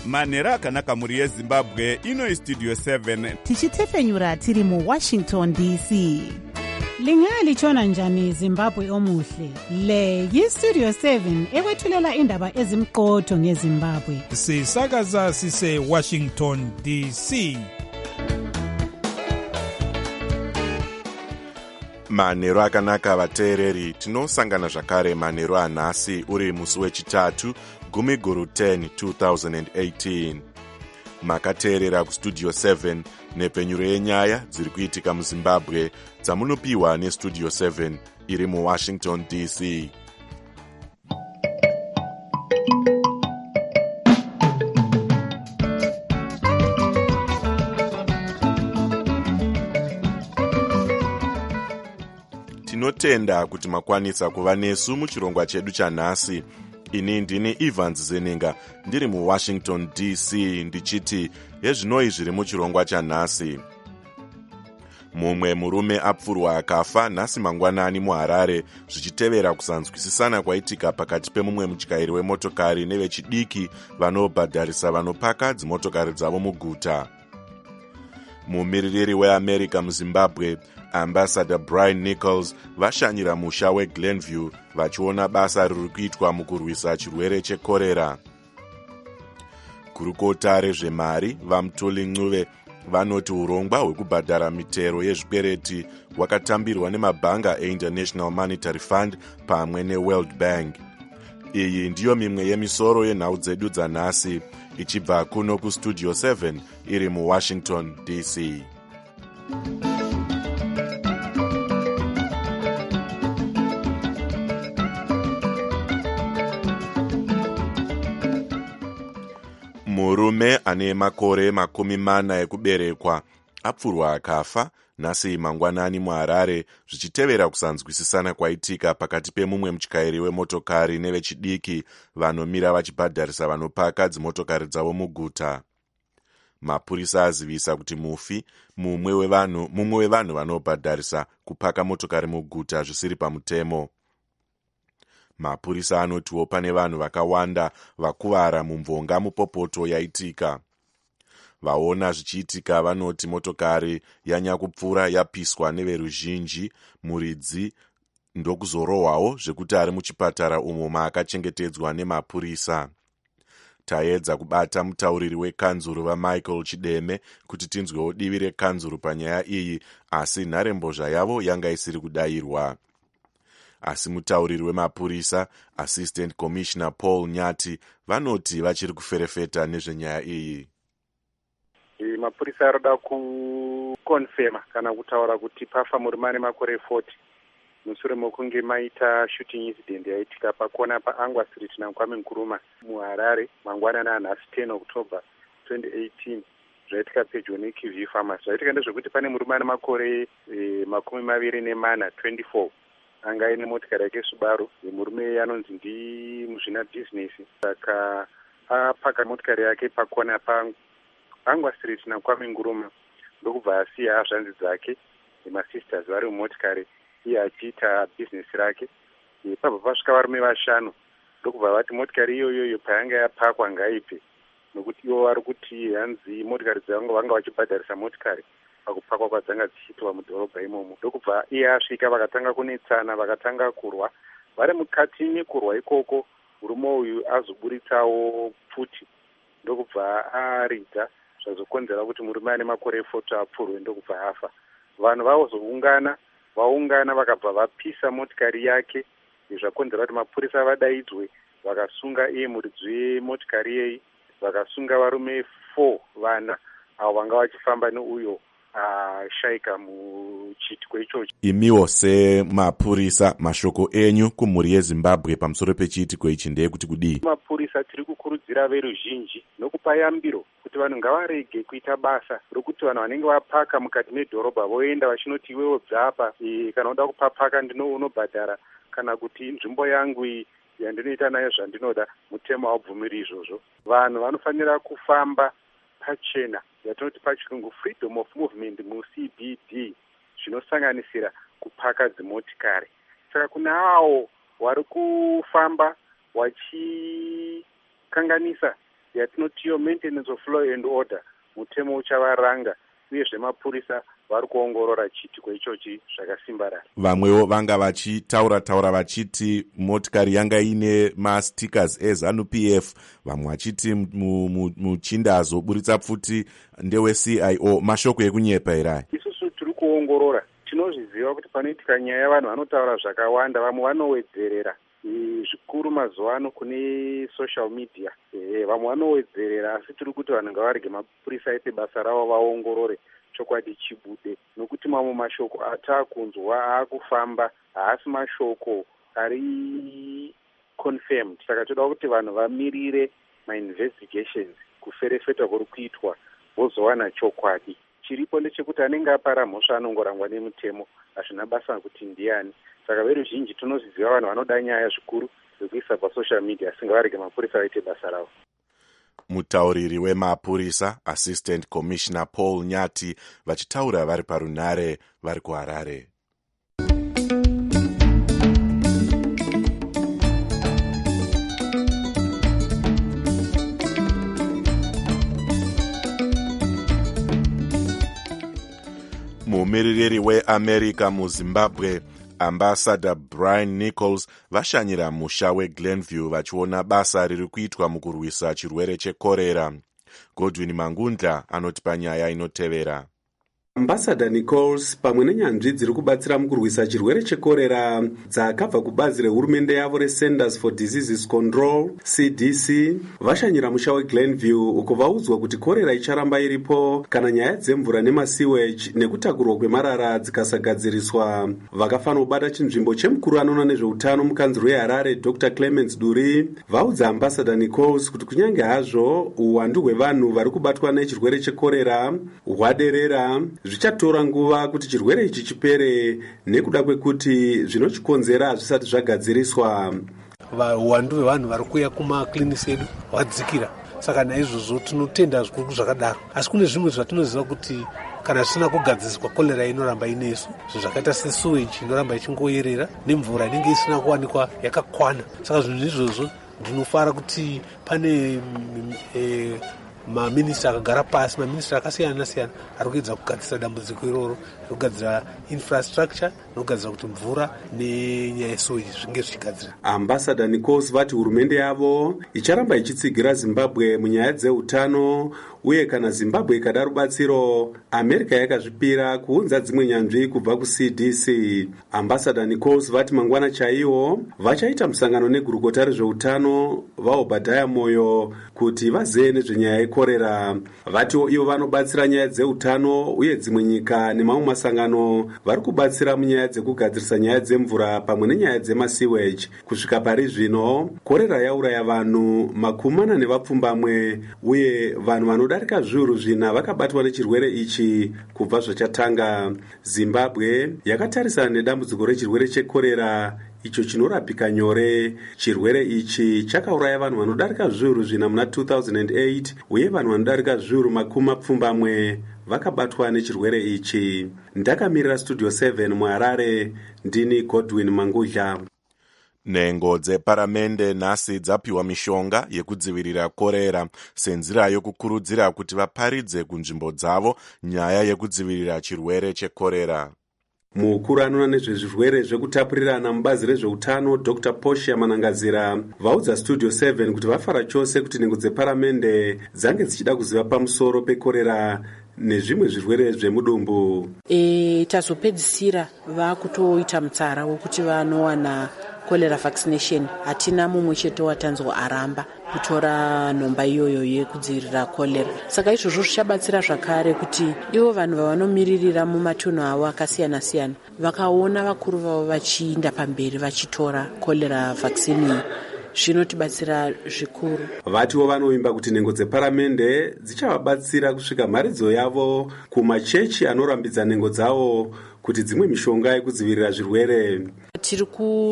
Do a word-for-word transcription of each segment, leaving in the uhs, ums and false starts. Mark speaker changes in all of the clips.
Speaker 1: manhero akanaka mhuri yezimbabwe. Ino istudio seven
Speaker 2: tichitefenyura tiri muwashington D C.
Speaker 3: Lingalitshona njani Zimbabwe omuhle? Le yistudio seven ekwethulela indaba ezimqotho ngeZimbabwe.
Speaker 4: Sisakaza sise Washington D C.
Speaker 5: Manhero akanaka vateereri, tinosangana zvakare manhero anhasi uri musi wechitatu gumi guru ten two thousand eighteen. Makateerera kustudio seven nepenyuro yenyaya dziri kuitika muZimbabwe dzamunopiwa nestudio seven iri muWashington D C. Tinotenda kuti makwanisa kuva nesu muchirongwa chedu chanhasi. Ini ndini Evans Zeninga ndiri muWashington D C ndichiti yezvinoi zviri muchirongwa chanhasi. Mumwe murume apfurwa akafa nhasi mangwanani muHarare zvichitevera kusanzwisisana kwaitika pakati pemumwe mutyairi wemotokari nevechidiki vanobhadharisa vanopaka dzimotokari dzavo muguta. Mumiririri weAmerica muZimbabwe, Ambassador Brian Nichols, vashanyira musha weGlenview vachiona basa riri kuitwa mukurwisa chirwere chekorera. Gurukota rezvemari vaMutoli Ncube vanoti urongwa hwekubhadhara mitero yezvikwereti hwakatambirwa nemabhanga eInternational Monetary Fund pamwe neWorld Bank. Iyi ndiyo mimwe yemisoro yenhau dzedu dzanhasi ichibva kuno kustudio seven iri muWashington D C. Murume ane makore makumi mana ekuberekwa apfurwa akafa nhasi mangwanani muHarare zvichitevera kusanzwisisana kwaitika pakati pemumwe mutyairi wemotokari nevechidiki vanomira vachibhadharisa vanopaka dzimotokari dzavo muguta. Mapurisa azivisa kuti mufi mumwe wevanhu mumwe wevanhu vanobhadharisa kupaka motokari muguta zvisiri pamutemo. Mapurisa anotiwo pane vanhu vakawanda vakuvara mumvonga mupopoto yaitika. Vaona zvichiitika vanoti motokari yanyakupfuura yapiswa neveruzhinji, muridzi ndokuzorohwawo zvekuti ari muchipatara umo maakachengetedzwa nemapurisa. Taedza kubata mutauriri wekanzuru vaMichael Chideme kuti tinzwewo divi rekanzuru panyaya iyi, asi nharembozha yavo yanga isiri kudayirwa. Asi mutauriri wemapurisa Assistant Commissioner Paul Nyati vanoti vachiri kuferefeta nezvenyaya iyi.
Speaker 6: E, mapurisa arada kukonfema kana kutaura kuti pafa murume ane makore forty mushure mokunge maita shooting incident yaitika pakona paAngwa Street naKwame Nkrumah muHarare mangwanani anhasi ten October twenty eighteen. Zvaitika pedyo neKivi Farmers. Zvaitika ndezvekuti pane murume ane makore e, makumi maviri nemana twenty-four anga aine motikari yake Subaru. Murume anonzi ndi muzvina business, saka apaka motikari yake pakona paAngwa Street naKwame Nkrumah ndokubva asiya hazvanzi dzake nemasisters vari mumotikari iye achiita business rake. Pabva pasvika varume vashanu ndokubva vati motikari iyoyoyo payanga yapakwa ngaipe, nokuti ivo vari kuti hanzi motikari dzangu vanga vachibhadharisa motikari pakupakwa kwadzanga dzichiitwa mudhorobha imomo. Ndokubva iye asvika vakatanga kunetsana, vakatanga kurwa. Vari mukati mekurwa ikoko murume uyu azoburitsawo pfuti, ndokubva aridza zvazokonzera kuti murume ane makore forty apfurwe ndokubva afa. Vanhu vazoungana vaungana vakabva vapisa motikari yake, zvakonzera kuti mapurisa vadaidzwe vakasunga iye muridzi wemotikari yeyi, vakasunga varume four vana avo vanga vachifamba neuyo ashaika muchiitiko ichocho.
Speaker 5: Imiwo semapurisa mashoko enyu kumhuri yeZimbabwe pamusoro pechiitiko ichi ndeyekuti kudii?
Speaker 6: Mapurisa tiri kukurudzira veruzhinji nokupa yambiro kuti vanhu ngavarege kuita basa rokuti vanhu vanenge vapaka mukati medhorobha voenda vachinoti iwewe bvapa e, kana uda kupapaka ndino unobhadhara, kana kuti nzvimbo yangu iyi yandinoita nayo zvandinoda, mutemo haubvumiri izvozvo. Vanhu vanofanira kufamba pachena, yatinoti pachirungu freedom of movement muC B D, zvinosanganisira kupaka dzimotikari. Saka kuna avo vari kufamba vachikanganisa yatinotiyo maintenance of law and order, mutemo uchavaranga, uyezve mapurisa vari kuongorora chiitiko ichochi zvakasimbarara.
Speaker 5: Vamwewo vanga vachitaura taura vachiti motikari yanga ine mastickers eZANU P F, vamwe vachiti muchinda azoburitsa pfuti ndewe C I O. Mashoko ekunyepa here.
Speaker 6: Isusu tiri kuongorora, tinozviziva kuti panoitika nyaya yavanhu vanotaura zvakawanda, vamwe vanowedzerera zvikuru mazuva ano kune social media. E, vamwe vanowedzerera, asi tiri kuti vanhu ngavarege mapurisa aite basa ravo vaongorore chokwadi chibude, nokuti mamwe mashoko ataakunzwa aakufamba haasi mashoko ari confirmed. Saka toda kuti vanhu vamirire mainvestigations kuferefeta kuri kuitwa vozowana chokwadi. Chiripo ndechekuti anenge apara mhosva anongorangwa nemutemo, hazvina basa kuti ndiani. Saka veruzhinji tinozviziva vanhu vanoda nyaya zvikuru zvekuisa pasocial media, asi ngavarege mapurisa vaite basa ravo.
Speaker 5: Mutauriri wemapurisa Assistant Commissioner Paul Nyati vachitaura vari parunhare vari kuHarare. Mumiririri weAmerica muZimbabwe Ambassador Brian Nichols vashanyira musha weGlenview vachiona basa riri kuitwa mukurwisa chirwere chekorera. Godwin Mangundla anoti panyaya inotevera.
Speaker 7: Ambassador Nichols pamwe nenyanzvi dziri kubatsira mukurwisa chirwere chekorera dzakabva kubazi rehurumende yavo reCenters for Diseases Control C D C vashanyira musha weGlenview uko vaudzwa kuti korera icharamba iripo kana nyaya dzemvura nemasewage nekutakurwa kwemarara dzikasagadziriswa. Vakafanira kubata chinzvimbo chemukuru anoona nezveutano mukanzuro weHarare Doctor Clemens Duri vaudza Ambassador Nichols kuti kunyange hazvo uwandu hwevanhu vari kubatwa nechirwere chekorera hwaderera, zvichatora nguva kuti chirwere ichi chipere nekuda kwekuti zvinochikonzera zvisati zvagadziriswa.
Speaker 8: Uwandu hwevanhu vari kuuya kumaklinisi edu hwadzikira, saka naizvozvo tinotenda zvikuru zvakadaro. Asi kune zvimwe zvatinoziva kuti kana zvisina kugadziriswa kolera inoramba inesu, zvakaita sesewage inoramba ichingoyerera nemvura inenge isina kuwanikwa yakakwana. Saka zvinhu izvozvo ndinofara kuti pane e, maminista akagara pasi, maminista akasiyana siyana ari kuedza kugadzira dambudziko iroro, kugadzira infrastructure nokugadzira kuti mvura nenyaya yesewage zvinge zvichigadzira.
Speaker 7: Ambassador Nichols vati hurumende yavo icharamba ichitsigira Zimbabwe munyaya dzeutano, uye kana Zimbabwe ikada rubatsiro, America yakazvipira kuunza dzimwe nyanzvi kubva kuC D C. Ambassador Nichols vati mangwana chaiwo vachaita musangano negurukota rezveutano vaObadiah Moyo kuti vazive nezvenyaya yekorera. Vatiwo ivo vanobatsira nyaya dzeutano, uye dzimwe nyika nemamwe masangano vari kubatsira munyaya dzekugadzirisa nyaya dzemvura pamwe nenyaya dzemasewage. Kusvika pari zvino korera yauraya vanhu makumi mana nevapfumbamwe, uye vanhu vanodarika zviuru zvina vakabatwa nechirwere ichi kubva zvachatanga. Zimbabwe yakatarisana nedambudziko rechirwere chekorera icho chinorapika nyore. Chirwere ichi chakauraya vanhu vanodarika zviuru zvina muna two thousand eight, uye vanhu vanodarika zviuru makumi mapfumbamwe vakabatwa nechirwere ichi. Ndakamirira Studio seven muHarare, ndini Godwin Mangudla.
Speaker 5: Nhengo dzeparamende nhasi dzapiwa mishonga yekudzivirira korera senzira yokukurudzira kuti vaparidze kunzvimbo dzavo nyaya yekudzivirira chirwere chekorera.
Speaker 7: Mukuru anoona nezvezvirwere zvekutapurirana mubazi rezveutano Doctor Portia Manangazira vaudza Studio seven kuti vafara chose kuti nhengo dzeparamende dzange dzichida kuziva pamusoro pekorera nezvimwe zvirwere zvemudumbu.
Speaker 9: E, tazopedzisira vakutoita mutsara wekuti vanowana cholera vaccination. Hatina mumwe chete watanzwa aramba kutora nhomba iyoyo yekudzivirira cholera. Saka izvozvo zvichabatsira zvakare kuti ivo vanhu vavanomiririra mumatunhu avo akasiyana siyana vakaona vakuru vavo vachiinda pamberi vachitora cholera vaccine, zvinotibatsira zvikuru.
Speaker 7: Vatiwo vanovimba kuti nhengo dzeparamende dzichavabatsira kusvika mharidzo yavo kumachechi anorambidza nhengo dzavo kuti dzimwe mishonga yekudzivirira zvirwere.
Speaker 9: Tiri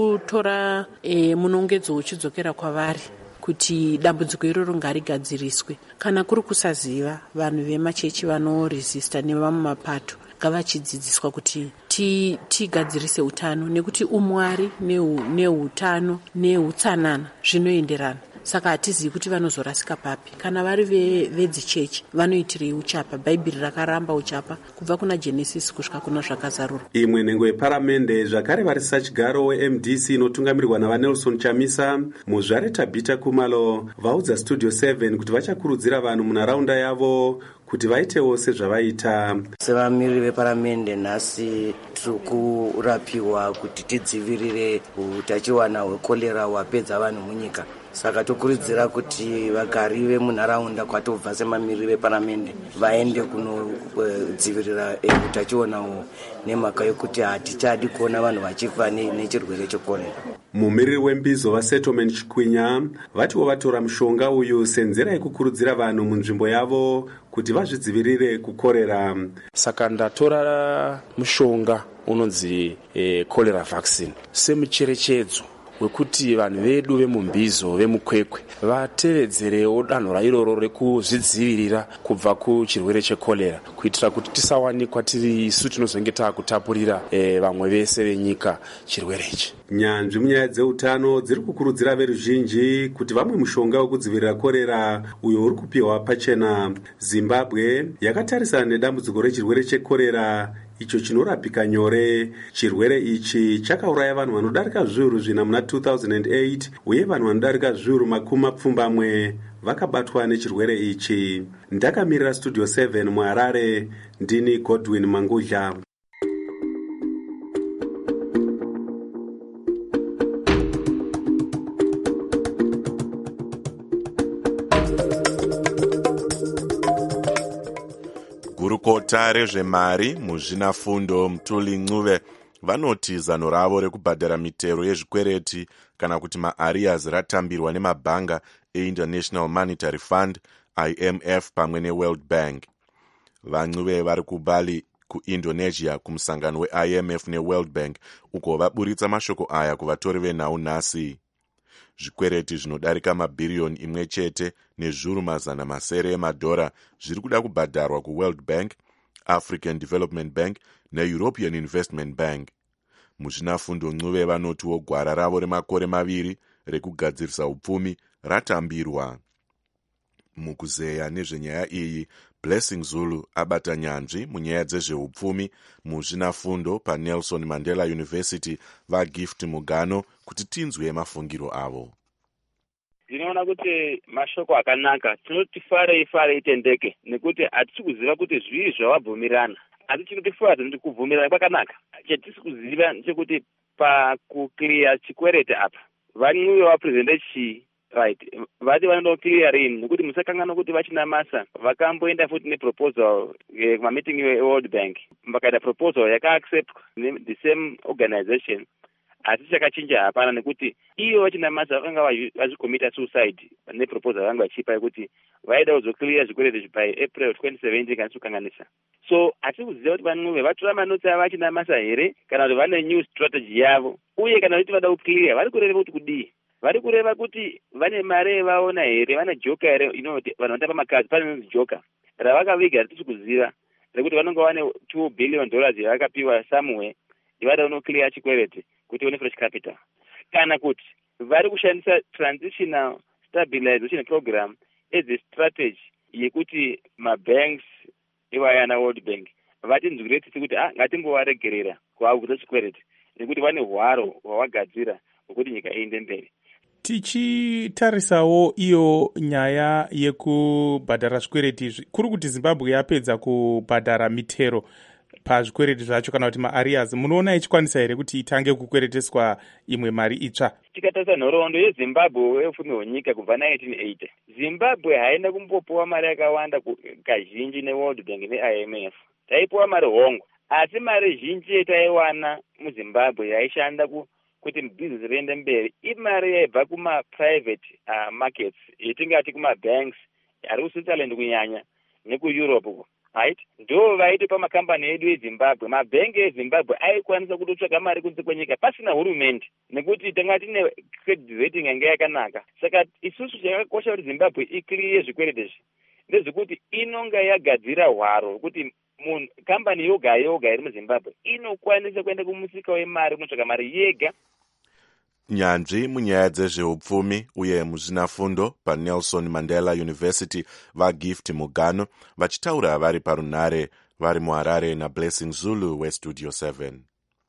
Speaker 9: kutora e, munongedzo uchidzokera kwavari kuti dambudziko iroro ngarigadziriswe. Kana kuri kusaziva, vanhu vemachechi vanoresista nevamwe mapato ngavachidzidziswa kuti tigadzirise utano, nekuti umwari neutano neutsanana zvinoenderana. saka hatizivi kuti vanozorasika papi. Kana vari vedzichechi vanoitirei uchapa? Bhaibheri rakaramba uchapa kubva kuna Genesis kusvika kuna zvakazarurwa.
Speaker 7: Imwe nhengo yeparamende zvakare varisisa chigaro weM D C inotungamirirwa navanelson Chamisa muzvare Tabita Kumalo vaudza Studio seven kuti vachakurudzira vanhu munharaunda yavo kuti vaitewo sezvavaita.
Speaker 10: Sevamiriri veparamende nhasi tiri kurapiwa kuti tidzivirire utachiwana hwekorera hwapedza vanhu munyika. Saka tokurudzira kuti vagari vemunharaunda kwatobva semamiriri veparamende vaende kunodzivirira utachiona nemhaka yekuti hatichadi kuona vanhu vachifa nechirwere chekorera.
Speaker 7: Mumiriri wembizo vaSettlement Chikwinya vatiwo vatora mushonga uyu senzera yekukurudzira vanhu munzvimbo yavo kuti vazvidzivirire kukorera.
Speaker 11: Saka ndatora mushonga unonzi cholera vaccine semucherechedzo wekuti vanhu vedu vemumbizo vemukwekwe vatevedzerewo danho rairoro rekuzvidzivirira kubva kuchirwere chekorera kuitira kuti tisawanikwa tiri isu tinozonge taakutapurira e, vamwe vese venyika chirwere ichi.
Speaker 7: Nyanzvi munyaya dzeutano dziri kukurudzira veruzhinji kuti vamwe mushonga wekudzivirira korera uyo uri kupiwa pachena. Zimbabwe yakatarisana nedambudziko rechirwere chekorera icho chinorapika nyore. Chirwere ichi chakauraya vanhu vanodarika zviuru zvina muna two thousand eight uye vanhu vanodarika zviuru makumi mapfumbamwe vakabatwa nechirwere ichi. Ndakamirira Studio seven muHarare, ndini Godwin Mangudla.
Speaker 5: Gurukota rezvemari muzvinafundo Mutuli Ncube vanoti zano ravo rekubhadhara mitero yezvikwereti kana kuti maarias ratambirwa nemabhanga eInternational Monetary Fund I M F pamwe neWorld Bank. VaNcube vari kuBali kuIndonesia kumusangano weI M F neWorld Bank uko vaburitsa mashoko aya kuvatori venhau nhasi. Zvikwereti zvinodarika mabhiriyoni imwe chete nezviuru mazana masere emadhora zviri kuda kubhadharwa kuWorld Bank, African Development Bank neEuropean Investment Bank. Muzvinafundo Ncube vanotiwo gwara ravo remakore maviri rekugadzirisa upfumi ratambirwa. Mukuzeya nezvenyaya iyi, Blessing Zulu abata nyanzvi munyaya dzezveupfumi muzvinafundo paNelson Mandela University vaGift Mugano kuti tinzwe mafungiro avo.
Speaker 12: Ndinoona kuti mashoko akanaka, tinoti farei farei tendeke nekuti hatisi kuziva kuti zviri zvavabvumirana. Hatisi kuti fadza ndi kubvumirana kwakanaka. Chatisi kuziva ndechekuti pakukliya chikwereti apa vaNcube vapresente chi right vati vanoda clear in nekuti musakangana kuti vachina masa vakamboenda futi neproposal kumameeting eWorld Bank vakaita proposal yakaaccept the same organization asi chakachinja hapana nekuti iyo vachina masa vakanga vazvikomita suicide neproposal vanga vachipa yekuti vaida kuzoclear zvikwereti by April twenty seventeen kana kukanganisa. So hatisi kuziva kuti vaNcube vatora manotsi ava vachina masa here kana kuti vane new strategy yavo uye kana kuti vada kuclear vari kureva kuti kudii. Vari kureva kuti vane mare vaona here, vane joka here inoti vanhu vanotamba makazi pane joka ravakaviga hatisi kuziva rekuti vanonga vane two billion dollars yavakapiwa somewhere ivada unoclear chikwereti kuti une fresh capital kana kuti vari kushandisa transitional stabilization program as a strategy yekuti mabanks ivayana World Bank vati nzwireti kuti ah ngatimbovaregerera kuvaudza chikwereti nekuti vane hwaro hwavagadzira hwekuti nyika iende mberi.
Speaker 4: Tichitarisawo iyo nyaya yekubhadhara zvikwereti kuri kuti Zimbabwe yapedza kubhadhara mitero pazvikwereti zvacho kana kuti maarias, munoona ichikwanisa here kuti itange kukwereteswa imwe mari itsva?
Speaker 12: Tikatarisa nhoroondo yeZimbabwe yeupfumi hwenyika kubva nineteen eighty, Zimbabwe haina kumbopuwa mari yakawanda kazhinji neWorld Bank neI M F. Taipuwa mari hongo, asi mari zhinji yataiwana muZimbabwe yaishanda ku kuti business riende mberi imari yaibva kuma-private uh, markets yetingati kuma-banks ari kuSwitzerland kunyanya nekuEurope right ndo vaitipa makambani edu eZimbabwe. Mabhengi eZimbabwe aikwanisa kutotsvaga mari kunze kwenyika pasina hurumende nekuti tanga tine credit rating yanga yakanaka. Saka isusu chakakosha kuti Zimbabwe iclear zvikwereti izvi ndezvekuti inonga yagadzira hwaro kuti munhu kambani yoga yoga iri muZimbabwe inokwanisa kuenda kumusika wemari unotsvaga mari yega.
Speaker 5: nyanzvi munyaya dzezveupfumi uye muzvinafundo paNelson Mandela University vaGift Mugano vachitaura vari parunhare vari muHarare naBlessing Zulu weStudio seven.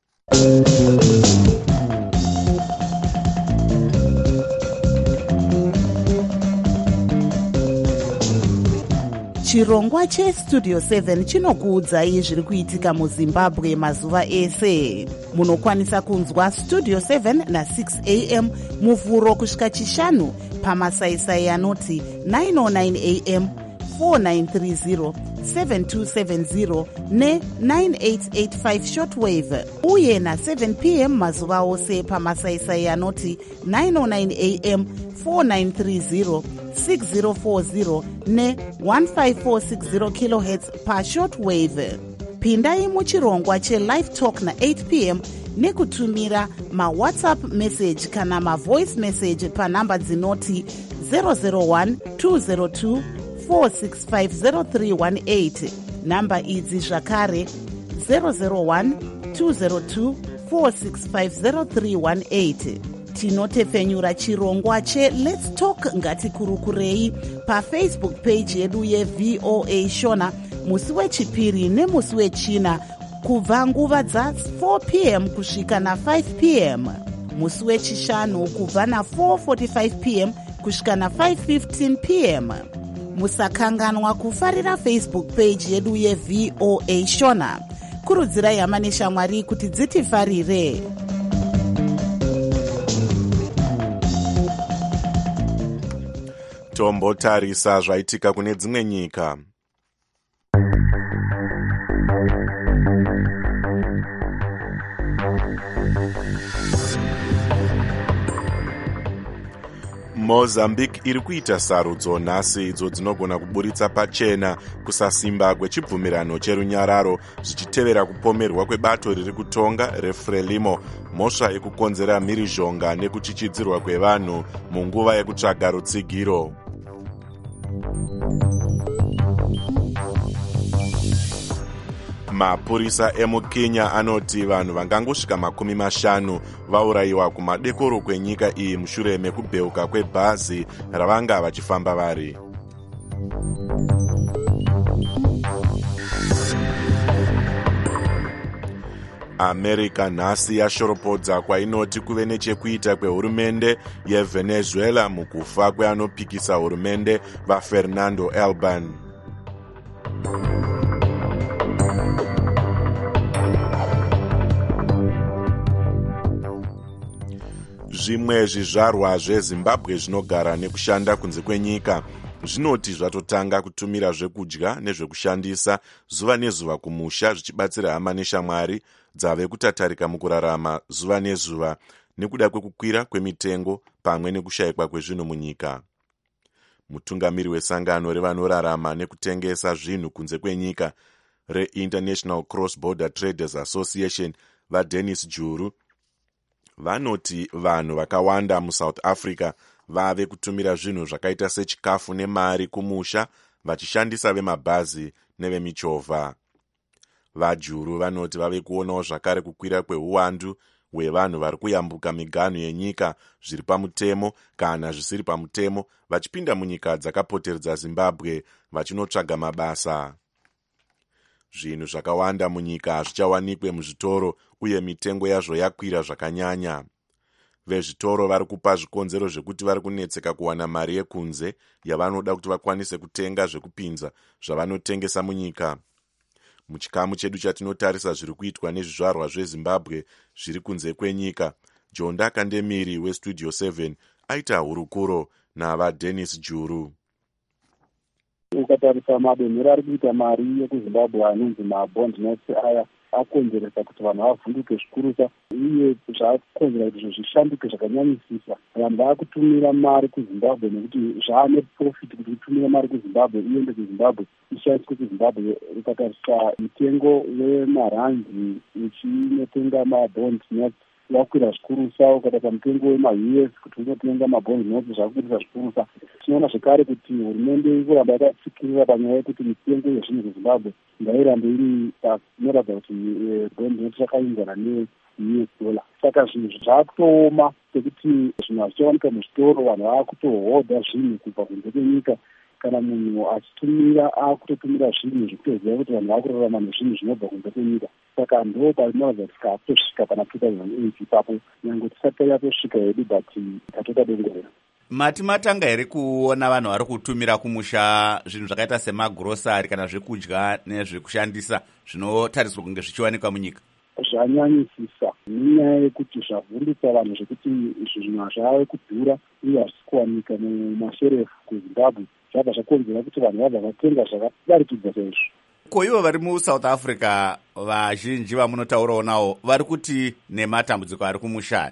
Speaker 2: chirongwa chestudio seven chinokuudzai zviri kuitika muzimbabwe mazuva ese. Munokwanisa kunzwa studio seven na six a m muvhuro kusvika chishanu pamasaisai anoti nine oh nine a m, four nine three zero, seven two seven zero ne nine eight eight five shortwave, uye na seven p m mazuva ose pamasaisai anoti nine oh nine a m, four nine three zero, six zero four zero ne one five four six zero kilohertz pa shortwave. Pindai muchirongwa chelive talk na eight p m nekutumira mawhatsapp message kana mavoice message panhamba dzinoti zero zero one two zero two four six five zero three one eight. Namba idzi zvakare zero zero one two zero two four six five zero three one eight. Tinotepfenyura chirongwa che Let's Talk ngatikurukurei pafacebook page yedu yeV O A Shona musi wechipiri nemusi wechina kubva nguva dza four p m kusvika na five p m, musi wechishanu kubva na four forty-five p m kusvika na five fifteen p m. Musakanganwa kufarira Facebook page yedu yeV O A Shona. Kurudzirai hama neshamwari kuti dzitifarire.
Speaker 5: Tombotarisa zvaitika kune dzimwe nyika. Mozambique iri kuita sarudzo nhasi idzo dzinogona kuburitsa pachena kusasimba kwechibvumirano cherunyararo zvichitevera kupomerwa kwebato riri kutonga reFrelimo, mhosva yekukonzera mhirizhonga nekuchichidzirwa kwevanhu munguva yekutsvaga rutsigiro. Mapurisa emuKenya anoti vanhu vangangosvika makumi mashanu vaurayiwa kumadekoro kwenyika iyi mushure mekubheuka kwebhazi ravanga vachifamba vari. America nhasi yashoropodza kwainoti kuve nechekuita kwehurumende yeVenezuela mukufa kweanopikisa hurumende vaFernando Elban. Zvimwe zvizvarwa zveZimbabwe zvinogara nekushanda kunze kwenyika zvinoti zvatotanga kutumira zvekudya nezvekushandisa zuva nezuva kumusha zvichibatsira hama neshamwari dzave kutatarika mukurarama zuva nezuva nekuda kwekukwira kwemitengo pamwe nekushayikwa kwezvinhu munyika. Mutungamiri wesangano revanorarama nekutengesa zvinhu kunze kwenyika reInternational Cross Border Traders Association vaDennis Juru vanoti vanhu vakawanda muSouth Africa vave kutumira zvinhu zvakaita sechikafu nemari kumusha vachishandisa vemabhazi nevemichovha. VaJuru vanoti vave kuonawo zvakare kukwira kweuwandu hwevanhu vari kuyambuka miganhu yenyika zviri pamutemo kana zvisiri pamutemo vachipinda munyika dzakapoteredza Zimbabwe vachinotsvaga mabasa. Zvinhu zvakawanda munyika hazvichawanikwe muzvitoro uye mitengo yazvo yakwira zvakanyanya. Vezvitoro vari kupa zvikonzero zvekuti vari kunetseka kuwana mari yekunze yavanoda kuti vakwanise kutenga zvekupinza zvavanotengesa munyika. Muchikamu chedu chatinotarisa zviri kuitwa nezvizvarwa zveZimbabwe zviri kunze kwenyika, Jonda Kandemiri weStudio seven aita hurukuro navaDennis Juru.
Speaker 13: Ukatarisa madonhero ari kuita mari yekuZimbabwe anonzi mabond notes aya akonzeresa kuti vanhu vavhunduke zvikurusa uye zvakonzera kuti izvo zvishanduke zvakanyanyisisa. Vanhu vaakutumira mari kuZimbabwe nekuti zvaane profit kuti utumire mari kuZimbabwe iende kuZimbabwe ishandiswe kuZimbabwe. Ukatarisa mitengo wemarandi uchinotenga mabond notes wakwira zvikurusa, ukatarisa mutengo wema-U S kuti unotenga mabond notes zvakukwirisa zvikurusa. Tinoona zvekare kuti hurumende iri kuramba yakatsikirira panyaya yekuti mitengo yezvinhu kuZimbabwe ngairambe iri pasi, inoratidza kuti bond notes yakainzana neU S dollar. saka zvinhu zvaakutooma sekuti zvinhu hazvichawanika muzvitoro, vanhu vaakutohodha zvinhu kubva kunze kwenyika. Kana munhu achitumira akutotumira zvinhu zvekutoziva kuti vanhu vakurarama nezvinhu zvinobva kunze kwenyika. Saka ndo parinoratidza kuti tikatosvika pana two thousand eight ipapo, nyange tisati yatosvika hedu but tatoda dongorera.
Speaker 14: Mati matanga here kuona vanhu vari kutumira kumusha zvinhu zvakaita semagurosari kana zvekudya nezvekushandisa zvinotariswa kunge zvichiwanikwa munyika?
Speaker 13: Zvanyanyisisa nenyaya yekuti zvavhundutsa vanhu zvekuti zvinhu hazvave kudhura uye hazvisi kuwanika mumasherefu kuZimbabwe, zvabva zvakonzera kuti vanhu vabva vatenga zvakadarikidza chaizvo.
Speaker 14: Ko ivo vari muSouth Africa vazhinji vamunotaurawo navo vari kuti nematambudziko ari kumusha?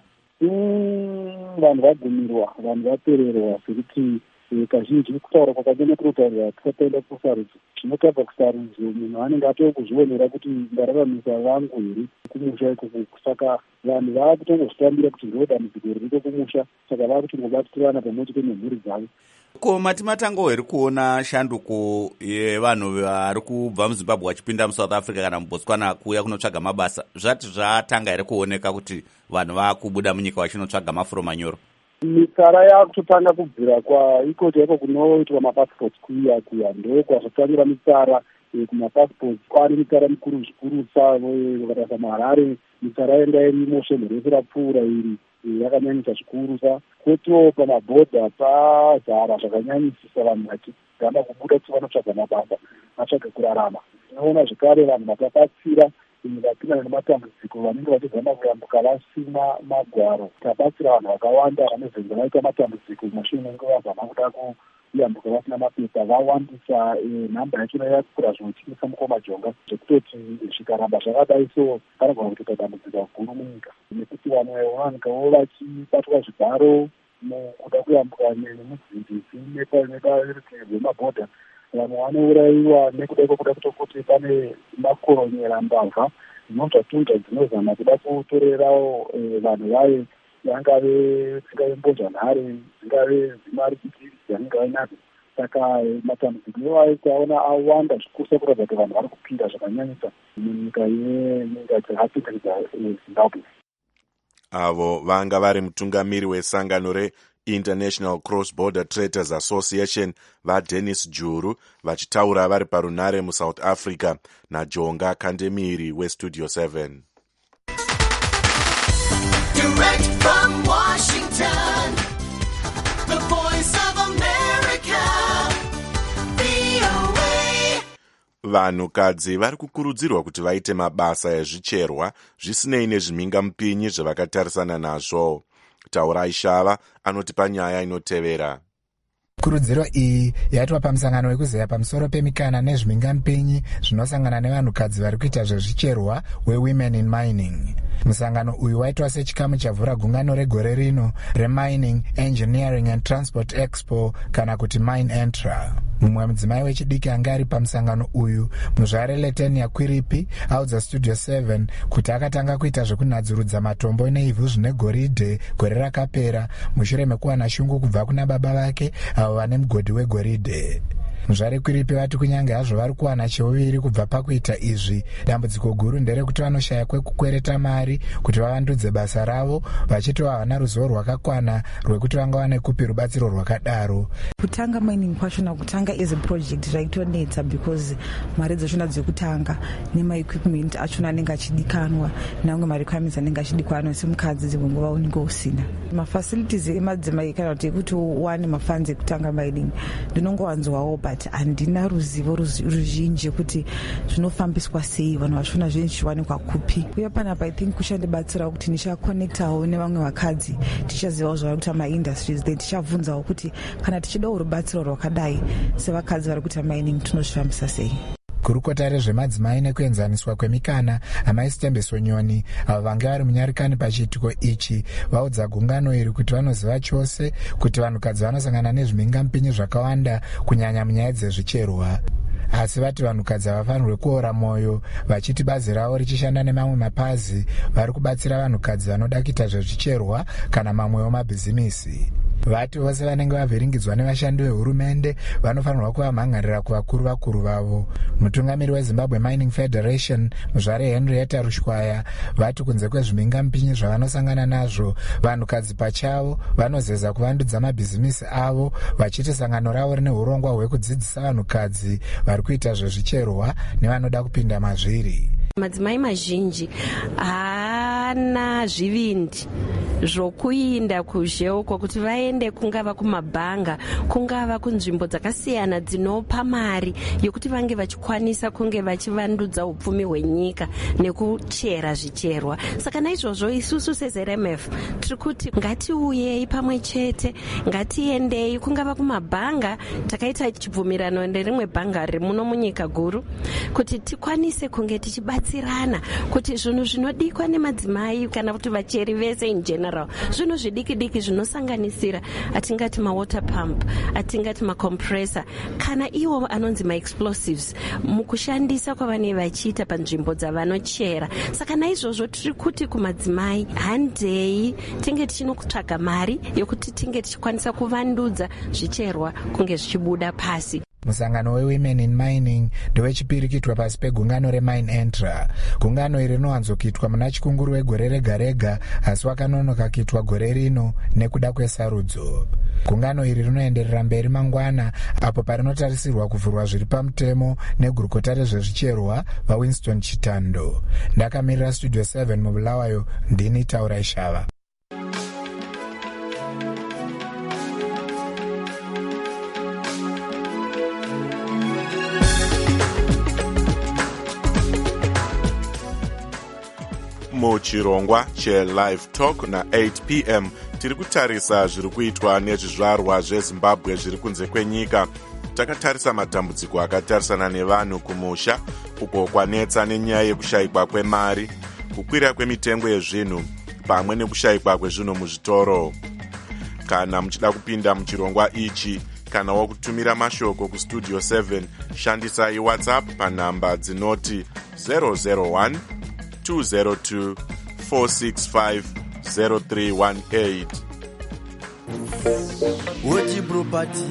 Speaker 13: Vanhu vagumirwa, vanhu vapererwa, sekuti kazhinji kutaura kwakanyanya kunotaurira tisataenda kusarudzi. Zvinotabva kusarudzi munhu anenge atoo kuzvionera kuti ndararamisa vangu here kumusha ikoko. Saka vanhu vaakutongozvitambira kuti ndo dambudziko ririko kumusha, saka vaakutongobatirana pamwechete nemhuri dzavo.
Speaker 14: Ko mati matangawo here kuona shanduko yevanhu vari kubva muZimbabwe vachipinda muSouth Africa kana muBotswana kuuya kunotsvaga mabasa? Zvati zvatanga here kuoneka kuti vanhu vaakubuda munyika vachinotsvaga mafuro manyoro?
Speaker 13: Mitsara yaakutotanga kubvira kwaikoti yako kunoitwa mapassports kuya kuya ndo kwazvotangira mitsara kumapassports. Kwaane mitsara mikuru zvikurusa vakatarisa maHarare, mitsara yanga irimo Svemho rese rapfuura iri yakanyanyisa zvikurusa. Kwotiwo pamabhodha pazara zvakanyanyisisa, vanhu vachigamba kubuda kuti vanotsvaga mabasa, vatsvaga kurarama. Tinoona zvekare vanhu vakabatsira vapinda nematambudziko vanenge vachizama kuyambuka vasina magwaro. Tabatsira vanhu vakawanda vanozenge vaita matambudziko mushure menguva vabva kuda kuyambuka vasina mapepa, vawandisa nhamba yachona yakura zvinotyisa mukomajonga zvekutoti zvikaramba zvakadai so panogona kutoita dambudziko guru munyika, nekuti vamwe vanikawo vachibatwa zvigaro mukuda kuyambuka nemudzidzisi neparutivi rwemabhodha. Vamwe vanourayiwa nekuda kwekuda kutokuti pane makoronyera mbavha dzinobva dzinozama kuda kutorerawo vanhu vaye, vangave dzingave mbozhanhare, dzingave zimarikiti dzaninga vainadzo. Saka matambudziko iwayo taona awanda zvikurusa kuratidza kuti vanhu vari kupinda zvakanyanyisa munyika yenyika dzakapindiridza Zimbabwe.
Speaker 5: Avo vanga vari mutungamiri wesangano re International Cross Border Traders Association vaDennis Juru vachitaura vari parunare muSouth Africa naJonga Kandemiri weStudio seven. Direct from Washington, the voice of America, V O A. Vanhukadzi vari kukurudzirwa kuti vaite mabasa ezvicherwa zvisinei nezvimhingamupinyi zvavakatarisana nazvo. Taurai Shava anoti panyaya inotevera.
Speaker 15: Kurudziro iyi yaitwa pamusangano wekuzeya pamusoro pemikana nezvimhingamupinyi zvinosangana nevanhukadzi vari kuita zvezvicherwa weWomen in Mining. Musangano uyu waitwa sechikamu chavhura gungano regore rino reMining, Engineering and Transport Expo kana kuti Mine Entra. Mumwe mudzimai wechidiki anga ari pamusangano uyu, muzvare Letenia Kwiripi, audza Studio seven kuti akatanga kuita zvekunadzurudza matombo neivhu zvine goridhe gore rakapera mushure mekuwana shungu kubva kuna baba vake avo vane mugodhi wegoridhe. Muzvare Kwiripi vati kunyange hazvo vari kuwana cheuviri kubva pakuita izvi, dambudziko guru nderekuti vanoshaya kwekukwereta mari kuti vavandudze basa ravo, vachitova havana ruzivo rwakakwana rwekuti vangawane kupi rubatsiro rwakadaro.
Speaker 16: Kutanga mining kwachona kutanga as a project zvaitonetsa because mari dzachona dzekutanga nemaequipment achona anenge achidikanwa namwe marequirements anenge achidikanwa semukadzi dzimwe nguva unenge usina. Mafacilities emadzimai kana kuti ekuti uwane mafunds ekutanga mining ndinongowanzwawo but handina ruzivo ruzhinji kuti zvinofambiswa sei, vanhu vachona zvinhu zvichiwanikwa kupi. Uye panapa I think kushandibatsirawo kuti ndichakonektawo nevamwe vakadzi, tichazivawo zvavari kuita maindustries, then tichabvunzawo kuti kana tichidawo rubatsiro rwakadai sevakadzi vari kuita mining tinozvifambisa sei.
Speaker 15: Gurukota rezvemadzimai nekuenzaniswa kwemikana Amai Stembeso Nyoni, avo vanga vari munyarikani pachiitiko ichi, vaudza gungano iri kuti vanoziva chose kuti vanhukadzi vanosangana nezvimhingamupinyi zvakawanda kunyanya munyaya dzezvicherwa. Asi vati vanhukadzi havafanirwe kuora mwoyo, vachiti bazi ravo richishanda nemamwe mapazi vari kubatsira vanhukadzi vanoda kuita zvezvicherwa kana mamwewo mabhizimisi. vati vose vanenge vavhiringidzwa nevashandi vehurumende vanofanirwa kuvamhangarira kuvakuru vakuru vavo. Mutungamiri weZimbabwe Mining Federation muzvare Henrietta Rushwaya vati kunze kwezvimingampinyi zvavanosangana nazvo, vanhukadzi pachavo vanozeza kuvandudza mabhizimisi avo, vachiti sangano ravo rine urongwa hwekudzidzisa vanhukadzi vari kuita zvezvicherwa nevanoda kupinda mazviri.
Speaker 17: Madzimai mazhinji haana zvivindi zvokuinda kuzheuko kuti vaende kungava kumabhanga, kungava kunzvimbo dzakasiyana dzinopa mari yokuti vange vachikwanisa kunge vachivandudza upfumi hwenyika nekuchera zvicherwa. Saka naizvozvo isusu seZ R M F tiri kuti ngatiuyei pamwe chete, ngatiendei kungava kumabhanga. Takaita chibvumirano nerimwe bhanga rimuno munyika guru kuti tikwanise kunge tichibatsirana kuti zvinhu zvinodikwa nemadzimai kana kuti vacheri vese in general, zvinhu zvidiki diki zvinosanganisira atingati mawater pump, atingati macompressor kana iwo anonzi maexplosives mukushandisa kwavane vachiita panzvimbo dzavanochera. Saka naizvozvo tiri kuti kumadzimai handei tinge tichinokutsvaga mari yokuti tinge tichikwanisa kuvandudza zvicherwa kunge zvichibuda pasi.
Speaker 15: Musangano weWomen in Mining ndowechipiri kuitwa pasi pegungano reMine Entra. Gungano iri rinowanzokitwa muna chikunguru wegore rega rega, asi wakanonoka kuitwa gore rino nekuda kwesarudzo. Gungano iri rinoenderera mberi mangwana apo parinotarisirwa kuvhurwa zviri pamutemo negurukota rezvezvicherwa vaWinston Chitando. Ndakamirira Studio seven mubulawayo, ndini Taura Ishava.
Speaker 5: Muchirongwa cheLive Talk na eight p m tiri kutarisa zviri kuitwa nezvizvarwa zveZimbabwe zviri kunze kwenyika. Takatarisa matambudziko akatarisana nevanhu kumusha, uko kwanetsa nenyaya yekushayikwa kwemari, kukwira kwemitengo yezvinhu pamwe nekushayikwa kwezvinhu muzvitoro. Kana muchida kupinda muchirongwa ichi kana wakutumira mashoko kuStudio seven, shandisai WhatsApp panhamba dzinoti zero zero one two zero two four six five zero three one eight.
Speaker 18: Woji property.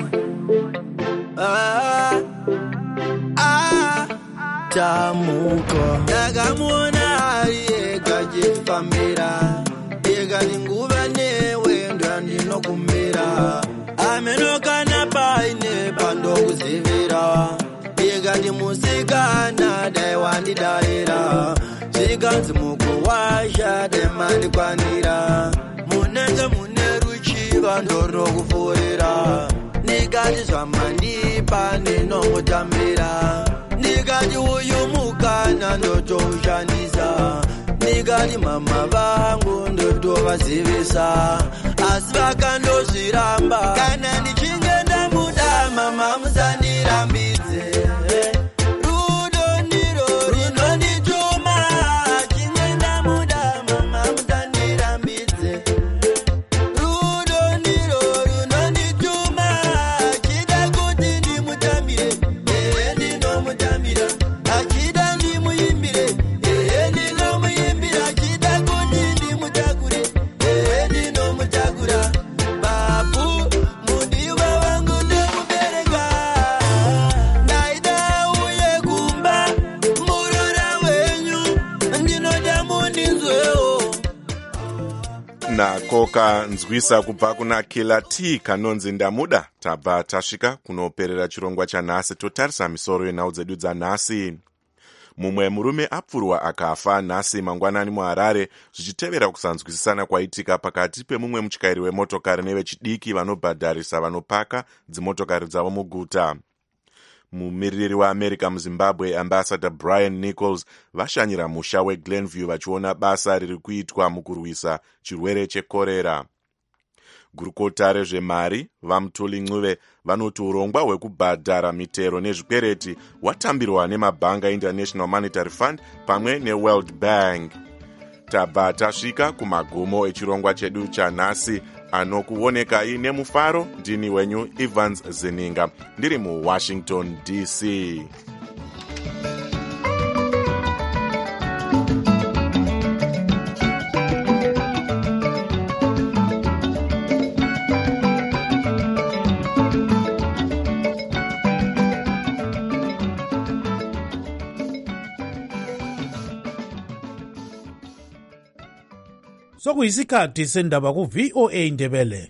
Speaker 18: Ah, ah, tamuko. Dagamona ariye gaje pamera. Ega ninguva newe ndani no kumera. Amenoka na paine pando kuzivira. Ega ni musika na daiwani daira. Ziganzi muko washa demani kwanira. Munenge muneruchi vandoro kufurira. Nigati zwamani pane no mutambira. Nigati uyu mukana ndoto ushanisa. Nigati mama vangu ndoto vazivisa. Asvaka ndo zviramba. Kana nichingenda muda mama musandirambidze.
Speaker 5: Nakoka nzwisa kubva kuna Killer T kanonzi ndamuda. Tabva tasvika kunoperera chirongwa chanhasi, totarisa misoro yenhau dzedu dzanhasi. Mumwe murume apfurwa akafa nhasi mangwanani muHarare zvichitevera kusanzwisisana kwaitika pakati pemumwe mutyairi wemotokari nevechidiki vanobhadharisa vanopaka dzimotokari dzavo muguta. Mumiririri weAmerica muZimbabwe Ambassador Brian Nichols vashanyira musha weGlenview vachiona basa riri kuitwa mukurwisa chirwere chekorera. Gurukota rezvemari vaMutuli Ncube vanoti urongwa hwekubhadhara mitero nezvikwereti hwatambirwa nemabhanga International Monetary Fund pamwe neWorld Bank. Tabva tasvika kumagumo echirongwa chedu chanhasi, anokuonekai nemufaro. Ndini wenyu Evans Zininga, ndiri muWashington D C.
Speaker 19: sokuyisikhathi sendaba ku-V O A Ndebele.